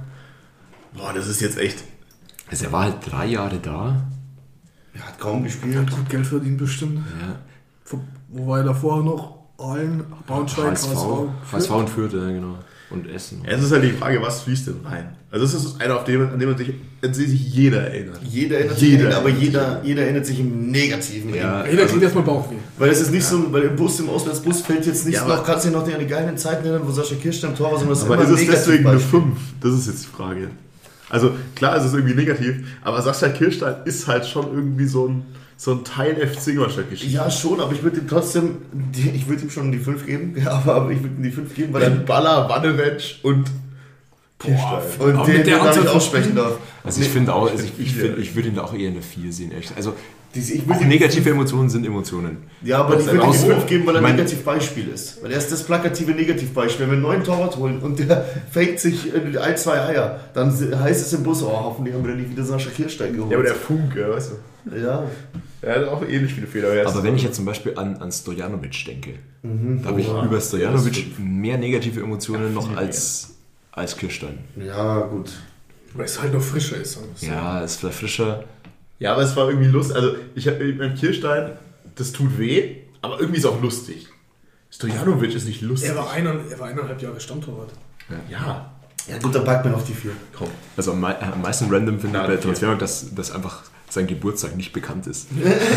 Boah, das ist jetzt echt. Also er war halt drei Jahre da. Er hat kaum Er gespielt. hat gut Geld verdient bestimmt. Ja. Wo- Wo war er davor noch? Aalen, Braunschweig, H S V, H H S V und Fürth, ja genau. Und Essen. Ja, es ist halt die Frage, was fließt denn rein? Also es ist einer, auf den, an den man sich, an den sich jeder erinnert. Jeder erinnert Jeder sich, an ihn, aber erinnert jeder, jeder erinnert sich im Negativen. Ja, Jeder also- kriegt erstmal Bauchweh. Weil es ist nicht so, weil im Bus, im Auswärtsbus fällt jetzt nicht Ja, aber- noch, kannst du dich noch nicht an die geilen Zeiten erinnern, wo Sascha Kirstein im Tor war, sondern es ist Aber immer ist ein es deswegen eine Negativbeispiel. fünf? Das ist jetzt die Frage. Also klar ist es irgendwie negativ, aber Sascha Kirstein ist halt schon irgendwie so ein, so ein Teil F C Ingolstadt-Geschichte. Ja, schon, aber ich würde ihm trotzdem, die, ich würde ihm schon die fünf geben, ja, aber, aber ich würde ihm die fünf geben, weil Dann er, Baller, Wanneretsch und Boah, Und aber den, mit den der darf Anzahl ich von aussprechen Spielen. darf. Also ich finde auch, also ich, ich, find, ich würde ihn da auch eher in der vier sehen, echt. Also Diese, ich will auch ihm- negative Emotionen sind Emotionen. Ja, aber Das ich ist würde ihm einfach die so. fünf geben, weil er Ich ein meine- Negativbeispiel ist. Weil er ist das plakative Negativbeispiel. Wenn wir einen neuen Torwart holen und der fängt sich äh, ein, zwei Eier, dann heißt es im Bus, oh, hoffentlich haben wir nicht wieder Sascha Kirstein geholt. Ja, aber der Funke, weißt du. Ja. Er hat auch ähnlich viele Fehler. Er ist- Aber wenn ich jetzt zum Beispiel an, an Stojanovic denke, Mhm. da habe ich Oh, über ja, Stojanovic mehr negative Emotionen noch viel als, als Kirstein. Ja, gut. Weil es halt noch frischer ist. sagen wir so. Ja, ist vielleicht frischer. Ja, aber es war irgendwie lustig. Also, ich habe beim Kirstein, das tut weh, aber irgendwie ist es auch lustig. Stojanovic ist nicht lustig. Er war, einer, er war eineinhalb Jahre Stammtorwart. Ja, Ja, gut, dann packt man auf die vier. komm. Also am, mei- am meisten random finde ich Ja, bei okay. Transfermarkt, dass, dass einfach sein Geburtstag nicht bekannt ist.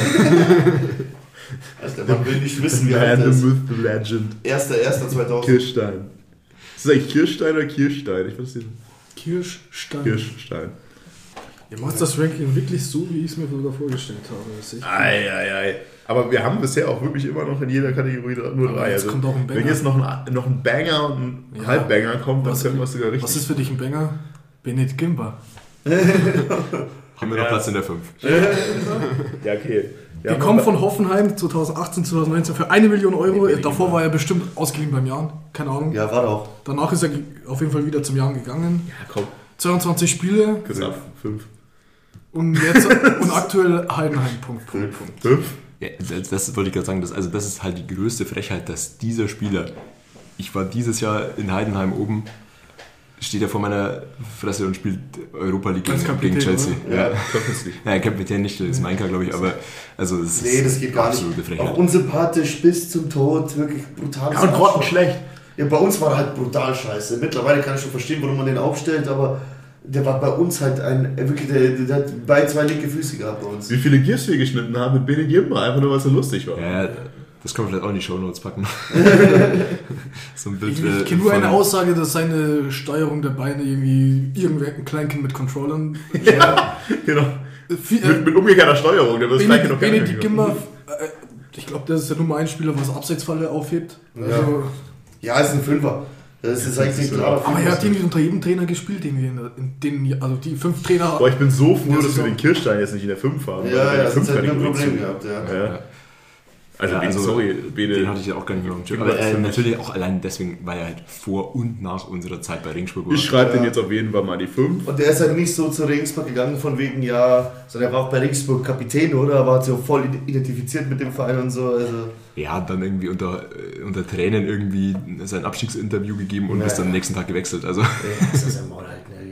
Also der Mann will nicht wissen, wie alt er Man, ist. the myth, the legend. erster erster zweitausend. Kirstein. Ist das eigentlich Kirstein oder Kirstein? Ich weiß nicht. Kirschstein. Kirstein. Ihr macht das Ranking wirklich so, wie ich es mir sogar vorgestellt habe. Das ist echt Ei, ei, ei. Aber wir haben bisher auch wirklich immer noch in jeder Kategorie nur Aber drei. jetzt kommt auch ein Banger. Wenn jetzt noch ein, noch ein Banger und ein Ja. Halbbanger kommt, dann Was- können wir es sogar richtig. Was ist für dich ein Banger? Benedikt Gimba. Haben wir noch Ja. Platz in der fünf. Ja, okay. Ja, Der kommt von Hoffenheim zweitausendachtzehn, zweitausendneunzehn für eine Million Euro. Davor war er bestimmt ausgeliehen beim Jan. Keine Ahnung. Ja, war doch. Danach ist er auf jeden Fall wieder zum Jan gegangen. Ja, komm. zweiundzwanzig Spiele Kurz ab. Fünf. und jetzt und aktuell Heidenheim. Punkt, Punkt, Punkt. Fünf? Ja, das, das wollte ich gerade sagen. Das, also das ist halt die größte Frechheit, dass dieser Spieler, ich war dieses Jahr in Heidenheim oben, steht er vor meiner Fresse und spielt Europa League Als gegen, Kapitän, gegen Chelsea. Ja, Ja. Conference League. Ja, Kapitän nicht, das ist Mainka, glaube ich, aber also das Nee, das ist geht gar absolute nicht. Frechheit. Auch unsympathisch bis zum Tod. Wirklich brutal. Ja, und grottenschlecht. Ja, bei uns war er halt brutal scheiße. Mittlerweile kann ich schon verstehen, warum man den aufstellt, aber der war bei uns halt ein, wirklich, der, der hat beide zwei linke Füße gehabt bei uns. Wie viele Gifs wir geschnitten haben mit Benny Gimba, einfach nur weil es so lustig war. Ja, das können wir vielleicht auch in die Shownotes packen. So ein Bild. Ich, äh, ich kenne nur von- eine Aussage, dass seine Steuerung der Beine irgendwie irgendwer ein Kleinkind mit Controllern. Ja, genau. Viel, Mit, mit umgekehrter Steuerung, der wird vielleicht noch gar nicht Benedikt Gimba, äh, ich glaube, das ist der Nummer eins Spieler, was Abseitsfalle aufhebt. Also, Ja, ist ein Fünfer. Das ist eigentlich ein klarer aber er hat Fünfer. irgendwie unter jedem Trainer gespielt, irgendwie in, der- in den, also die fünf Trainer. Boah, ich bin so froh, Ja, dass wir so. den Kirstein jetzt nicht in der fünf haben. weil Ja, der ja, in der das hat ein Kategorie Problem zu- gehabt, ja. Ja. Also, Ja, Bene- also, sorry, Bene. Den hatte ich ja auch gar nicht mehr auf dem Schirm. Gimba Aber ist äh, für mich- natürlich auch allein deswegen, weil er halt vor und nach unserer Zeit bei Regensburg war. Ich schreibe Ja. den jetzt auf jeden Fall mal die fünf. Und der ist halt nicht so zu Regensburg gegangen von wegen, ja, sondern er war auch bei Regensburg Kapitän, oder? Er war so voll identifiziert mit dem Verein und so. Also, Ja, hat dann irgendwie unter, äh, unter Tränen irgendwie sein Abstiegsinterview gegeben und Ja, ist dann ja. am nächsten Tag gewechselt. Also ey, das ist ein Maul halt, ne?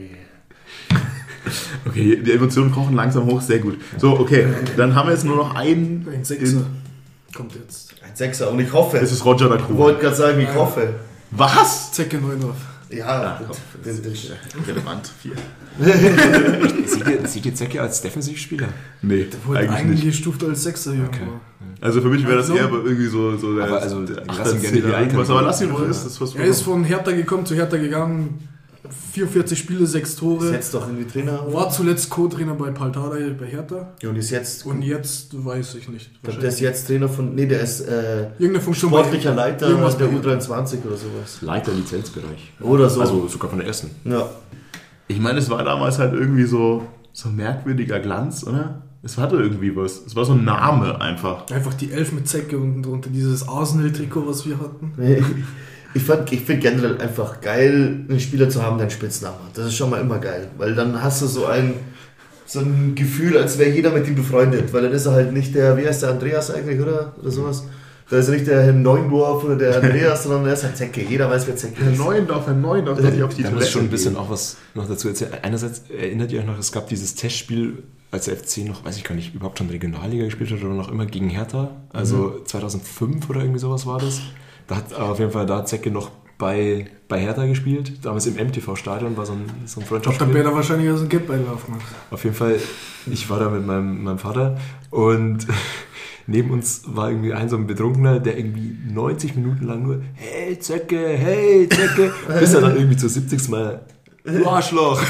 Okay, die Emotionen kochen langsam hoch, sehr gut. So, okay, dann haben wir jetzt nur noch einen. Ein Sechser kommt jetzt. Ein Sechser. Und ich hoffe, Es ist Roger ich Lacroix. wollte gerade sagen, ich hoffe. Was? Zecke Neundorf. Ja, komm, den, den, Relevant. Vier. seht ihr, seht ihr Zecke als Defensivspieler? Nee, Wurde eigentlich nicht. eingestuft als Sechser irgendwo. Okay. Also für mich wäre das Also- eher irgendwie so, so der, Aber also, der lass ihn Achter, gerne Zehner, die irgendwas. Aber lass ihn, wo Ja. er ist. Das ist was Er ist von Hertha gekommen, zu Hertha gegangen, vierundvierzig Spiele, sechs ist Tore. jetzt doch irgendwie Trainer. oder? War zuletzt Co-Trainer bei Paltadei bei Hertha. Ja, und ist jetzt. Und jetzt weiß ich nicht. Ich glaube, der ist jetzt Trainer von. Nee, der ist äh, Irgendeine Funktion sportlicher Leiter irgendwas der bei- U dreiundzwanzig oder sowas. Leiter Lizenzbereich. Oder so. Also sogar von der ersten. ja. Ich meine, es war damals halt irgendwie so, so ein merkwürdiger Glanz, oder? Es hatte irgendwie was. Es war so ein Name einfach. Einfach die Elf mit Zecke und unter dieses Arsenal-Trikot, was wir hatten. Nee, Ich, fand- ich finde generell einfach geil, einen Spieler zu haben, der einen Spitznamen hat. Das ist schon mal immer geil. Weil dann hast du so ein, so ein Gefühl, als wäre jeder mit ihm befreundet. Weil dann ist er halt nicht der, wie heißt der, Andreas eigentlich, oder? Oder sowas. Da ist er nicht der Herr Neundorf oder der Andreas, sondern er ist halt Zecke. Jeder weiß, wer Zecke Herr ist. Neuendorf, Herr Neuendorf, dass ich auf die Da muss Toilette schon ein bisschen gehe. auch was noch dazu erzählen. Einerseits erinnert ihr euch noch, es gab dieses Testspiel, als der F C noch, weiß ich gar nicht, überhaupt schon Regionalliga gespielt hat oder noch immer gegen Hertha. Also zweitausendfünf oder irgendwie sowas war das. Da hat auf jeden Fall da Zecke noch bei, bei Hertha gespielt. Damals im M T V-Stadion war so ein, so ein Ich glaube, Freundschaftsspiel. dann wäre da wahrscheinlich aus dem Gap-Einlauf gemacht. Auf jeden Fall, ich war da mit meinem, meinem Vater und neben uns war irgendwie ein so ein Betrunkener, der irgendwie neunzig Minuten lang nur hey Zecke, hey Zecke, bis er dann irgendwie zur siebzigsten Mal du Arschloch.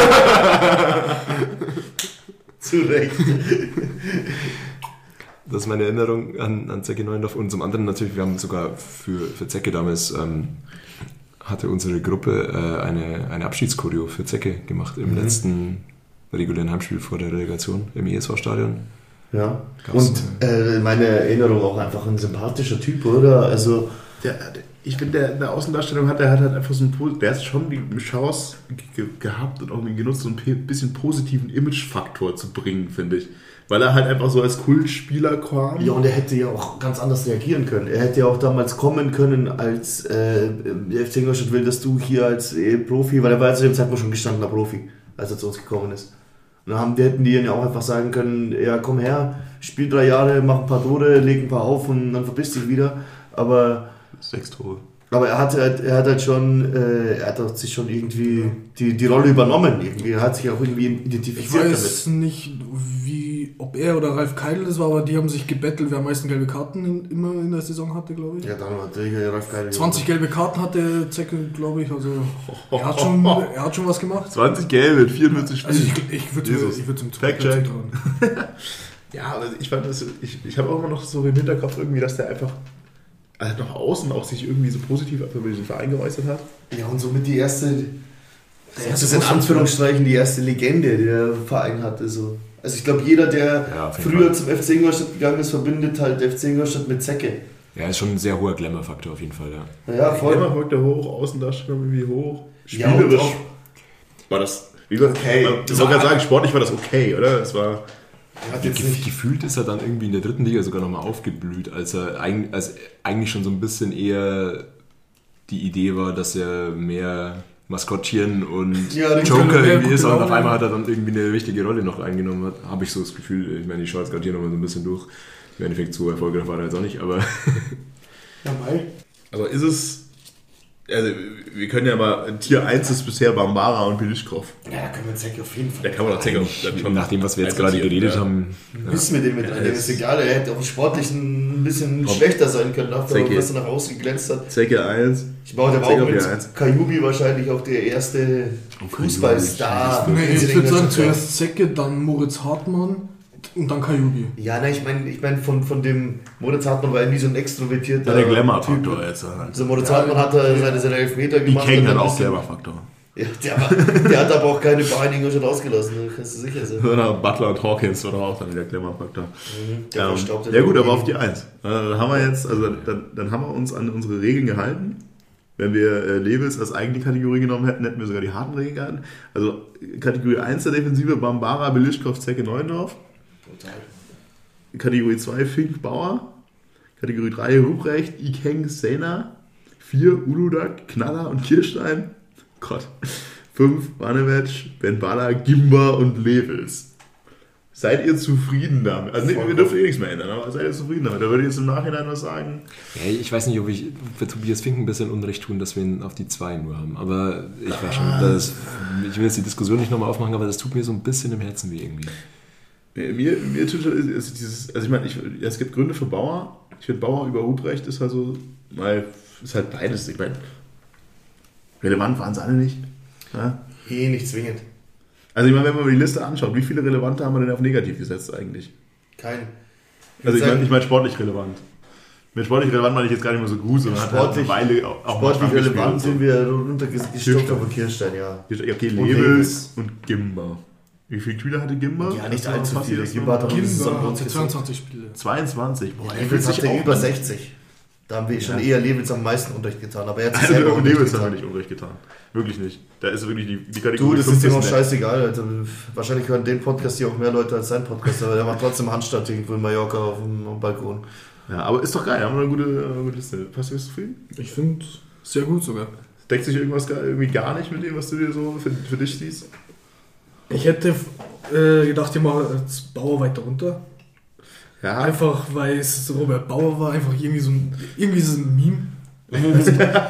Zu Recht. Das ist meine Erinnerung an, an Zecke Neuendorf und zum anderen natürlich, wir haben sogar für, für Zecke damals ähm, hatte unsere Gruppe äh, eine, eine Abschiedschoreo für Zecke gemacht im mhm. letzten regulären Heimspiel vor der Relegation im E S V-Stadion. Ja, Gab's und äh, meine Erinnerung auch einfach ein sympathischer Typ, oder? Also der, ich finde, der in der Außendarstellung hat er hat halt einfach so ein, der hat schon die Chance ge- gehabt und auch genutzt, so ein bisschen positiven Image-Faktor zu bringen, finde ich. Weil er halt einfach so als Kultspieler kam. Ja, und er hätte ja auch ganz anders reagieren können. Er hätte ja auch damals kommen können, als äh, der F C Ingolstadt will, dass du hier als äh, Profi, weil er war ja zu dem Zeitpunkt schon gestandener Profi, als er zu uns gekommen ist. Und dann haben, die hätten die ja auch einfach sagen können, ja komm her, spiel drei Jahre, mach ein paar Tore, leg ein paar auf und dann verpiss dich wieder. Aber sechs Tore. Aber er hat halt, er hat halt schon, äh, er hat sich schon irgendwie die, die Rolle übernommen. Irgendwie. Er hat sich auch irgendwie identifiziert damit. Ich weiß damit. nicht, wie, ob er oder Ralf Keidel das war, aber die haben sich gebettelt, wer am meisten gelbe Karten in, immer in der Saison hatte, glaube ich. Ja, dann hat der Ralf Keidel. zwanzig gelbe Karten hatte Zecke, glaube ich. Also er hat, schon, er hat schon was gemacht. zwanzig gelbe, vierundvierzig Spiele. Also ich, ich würde es ihm zutrauen. Ja, also ich fand das, ich, ich habe auch immer noch so im Hinterkopf irgendwie, dass der einfach also nach außen auch sich irgendwie so positiv für den Verein geäußert hat. Ja, und somit die erste, das ist in Anführungsstrichen die erste Legende, die der Verein hatte. So. Also ich glaube, jeder, der ja, früher Fall. zum F C Ingolstadt gegangen ist, verbindet halt F C Ingolstadt mit Zecke. Ja, ist schon ein sehr hoher Glamour-Faktor auf jeden Fall, ja. Ja, voll. Glamour-Faktor hoch, Außendarstellung irgendwie hoch. Spielerisch ja, war das, wie war, okay. Ich soll gerade sagen, sportlich war das okay, oder? Es war... Ge- gefühlt ist er dann irgendwie in der dritten Liga sogar nochmal aufgeblüht, als er eigentlich, als eigentlich schon so ein bisschen eher die Idee war, dass er mehr Maskottchen und ja, Joker irgendwie ist, und auf einmal hat er dann irgendwie eine wichtige Rolle noch eingenommen, hat, habe ich so das Gefühl. Ich meine, ich schaue jetzt gerade hier nochmal so ein bisschen durch. Im Endeffekt so erfolgreich war er jetzt auch nicht, aber... Ja, mal. Aber ist es... Also, wir können ja mal, Tier eins ist bisher Bambara und Bilischkov. Ja, da können wir Zecke auf jeden Fall. Da kann man doch Zecke auf schon. Nach dem, was wir jetzt gerade geredet ja. haben. Ja. Wissen wir den mit, ja, dem ist egal, er hätte auch sportlich ein bisschen Ob schlechter sein können, nachdem er nach außen geglänzt hat. Zecke eins. Ich baue aber auch mit Kajubi wahrscheinlich auch der erste oh, Fußballstar. Nee, ich würde sagen, zuerst Zecke, dann Moritz Hartmann. Und dann Kajubi. Ja, ne, ich meine, ich mein, von, von dem Moritz Hartmann war er nie so ein extrovertierter. Ja, der Glamour-Faktor jetzt. Halt. So, Moritz Hartmann hat seine, seine Elfmeter gemacht. Die kennen dann auch Glamour-Faktor. Ja, der, der hat aber auch keine Vereinigung schon ausgelassen, da kannst du sicher sein. Butler und Hawkins war doch auch dann wieder Glamour-Faktor. Mhm, der ähm, ja gut, aber auf die eins. Dann haben wir jetzt, also dann, dann haben wir uns an unsere Regeln gehalten. Wenn wir äh, Labels als eigene Kategorie genommen hätten, hätten wir sogar die harten Regeln gehalten. Also Kategorie eins der Defensive, Bambara, Bilischkov, Zecke, Neuendorf. Kategorie zwei Fink Bauer, Kategorie drei Ruprecht, Ikeng Sena, vier Uludak, Knaller und Kirstein, Gott, fünf Banevetsch, Ben Bala, Gimba und Levels. Seid ihr zufrieden damit? Also nee, wir dürfen eh nichts mehr ändern, aber seid ihr zufrieden damit? Da würde ich jetzt im Nachhinein was sagen. Ja, ich weiß nicht, ob ich für Tobias Fink ein bisschen Unrecht tun, dass wir ihn auf die zwei nur haben, aber ich weiß schon, dass, ich will jetzt die Diskussion nicht nochmal aufmachen, aber das tut mir so ein bisschen im Herzen weh irgendwie. Mir, mir tut es dieses, also ich meine, ich, es gibt Gründe für Bauer. Ich finde Bauer über Ruprecht ist halt so, weil ist halt beides. Ich meine, relevant waren sie alle nicht. Ja? Eh, nicht zwingend. Also ich meine, wenn man die Liste anschaut, wie viele Relevante haben wir denn auf negativ gesetzt eigentlich? Kein. Also ich meine, ich mein sportlich relevant. Mit sportlich relevant meine ich jetzt gar nicht mehr so gut, sondern sportlich, hat halt eine Weile auch, auch sportlich relevant sind wir runtergestuft auf Kirstein, ja. Okay, Levels und, und Gimba. Wie viele Spiele hatte Gimba? Ja, nicht allzu viele. Gimba hat zweiundzwanzig Spiele. zweiundzwanzig? Boah, Levels hatte über sechzig. Da haben wir schon eher Levels am meisten Unrecht getan. Aber er hat sich also selber Unrecht Levels getan. Haben wir nicht Unrecht getan. Wirklich nicht. Da ist wirklich die, die Kategorie. Du, das ist dir noch scheißegal. Alter. Wahrscheinlich hören den Podcast hier auch mehr Leute als sein Podcast. Aber der macht trotzdem Handstand irgendwo in Mallorca auf dem, auf dem Balkon. Ja, aber ist doch geil. Haben wir eine gute, eine gute Liste. Passt dir das zufrieden? Ich finde sehr gut sogar. Deckt sich irgendwas gar, irgendwie gar nicht mit dem, was du dir so für, für dich siehst? Ich hätte äh, gedacht, ich mache jetzt Bauer weiter runter. Ja. Einfach, weil es Robert Bauer war, einfach irgendwie so ein, irgendwie so ein Meme.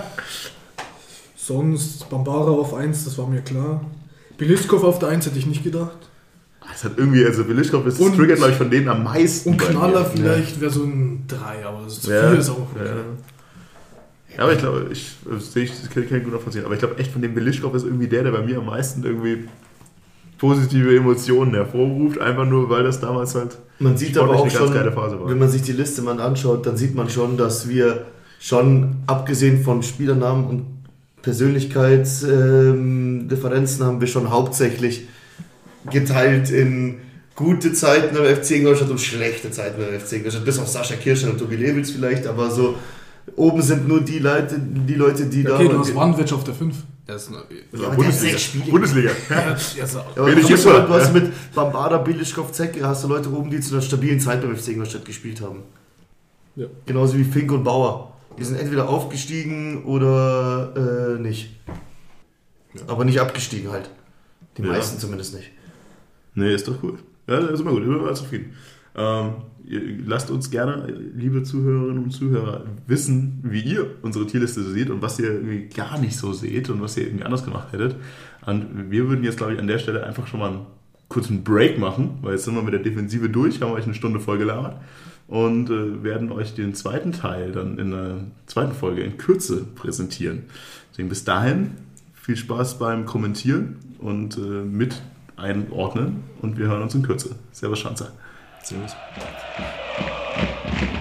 Sonst Bambara auf eins, das war mir klar. Bilischkov auf der eins hätte ich nicht gedacht. Das hat irgendwie, also Bilischkov ist das triggert, glaube ich, von denen am meisten. Und Knaller vielleicht ja. wäre so ein drei, aber das ist zu ja. viel ist auch. Ja. Ja, aber ich glaube, ich sehe ich das kann ich gut nachvollziehen, aber ich glaube echt von dem Bilischkov ist irgendwie der, der bei mir am meisten irgendwie positive Emotionen hervorruft, einfach nur, weil das damals halt man sieht aber auch schon, Phase war. Wenn man sich die Liste mal anschaut, dann sieht man schon, dass wir schon, abgesehen von Spielernamen und Persönlichkeitsdifferenzen ähm, haben wir schon hauptsächlich geteilt in gute Zeiten beim F C Ingolstadt und schlechte Zeiten beim F C Ingolstadt. Bis auf Sascha Kirschner und Tobi Lewitz vielleicht, aber so oben sind nur die Leute, die, Leute, die okay, da... du hast Wanwitsch auf der fünf. Er ist eine, ja, aber Bundesliga. sechs Spiele. Bundesliga. Ja, aber du, hast, du hast mit Bambada, Bilischkov, Zecke, hast du Leute oben, die zu einer stabilen Zeit beim F C Ingolstadt gespielt haben. Ja. Genauso wie Fink und Bauer. Die sind entweder aufgestiegen oder äh, nicht. Ja. Aber nicht abgestiegen halt. Die ja. meisten zumindest nicht. Nee, ist doch cool. Ja, das ist immer gut. Ich bin immer zufrieden. Ähm, ihr, lasst uns gerne, liebe Zuhörerinnen und Zuhörer, wissen, wie ihr unsere Tierliste so seht und was ihr irgendwie gar nicht so seht und was ihr irgendwie anders gemacht hättet. Und wir würden jetzt, glaube ich, an der Stelle einfach schon mal einen kurzen Break machen, weil jetzt sind wir mit der Defensive durch, haben euch eine Stunde voll gelabert und äh, werden euch den zweiten Teil dann in der zweiten Folge in Kürze präsentieren. Deswegen bis dahin viel Spaß beim Kommentieren und äh, mit einordnen und wir hören uns in Kürze. Servus, Schanzer. Servus.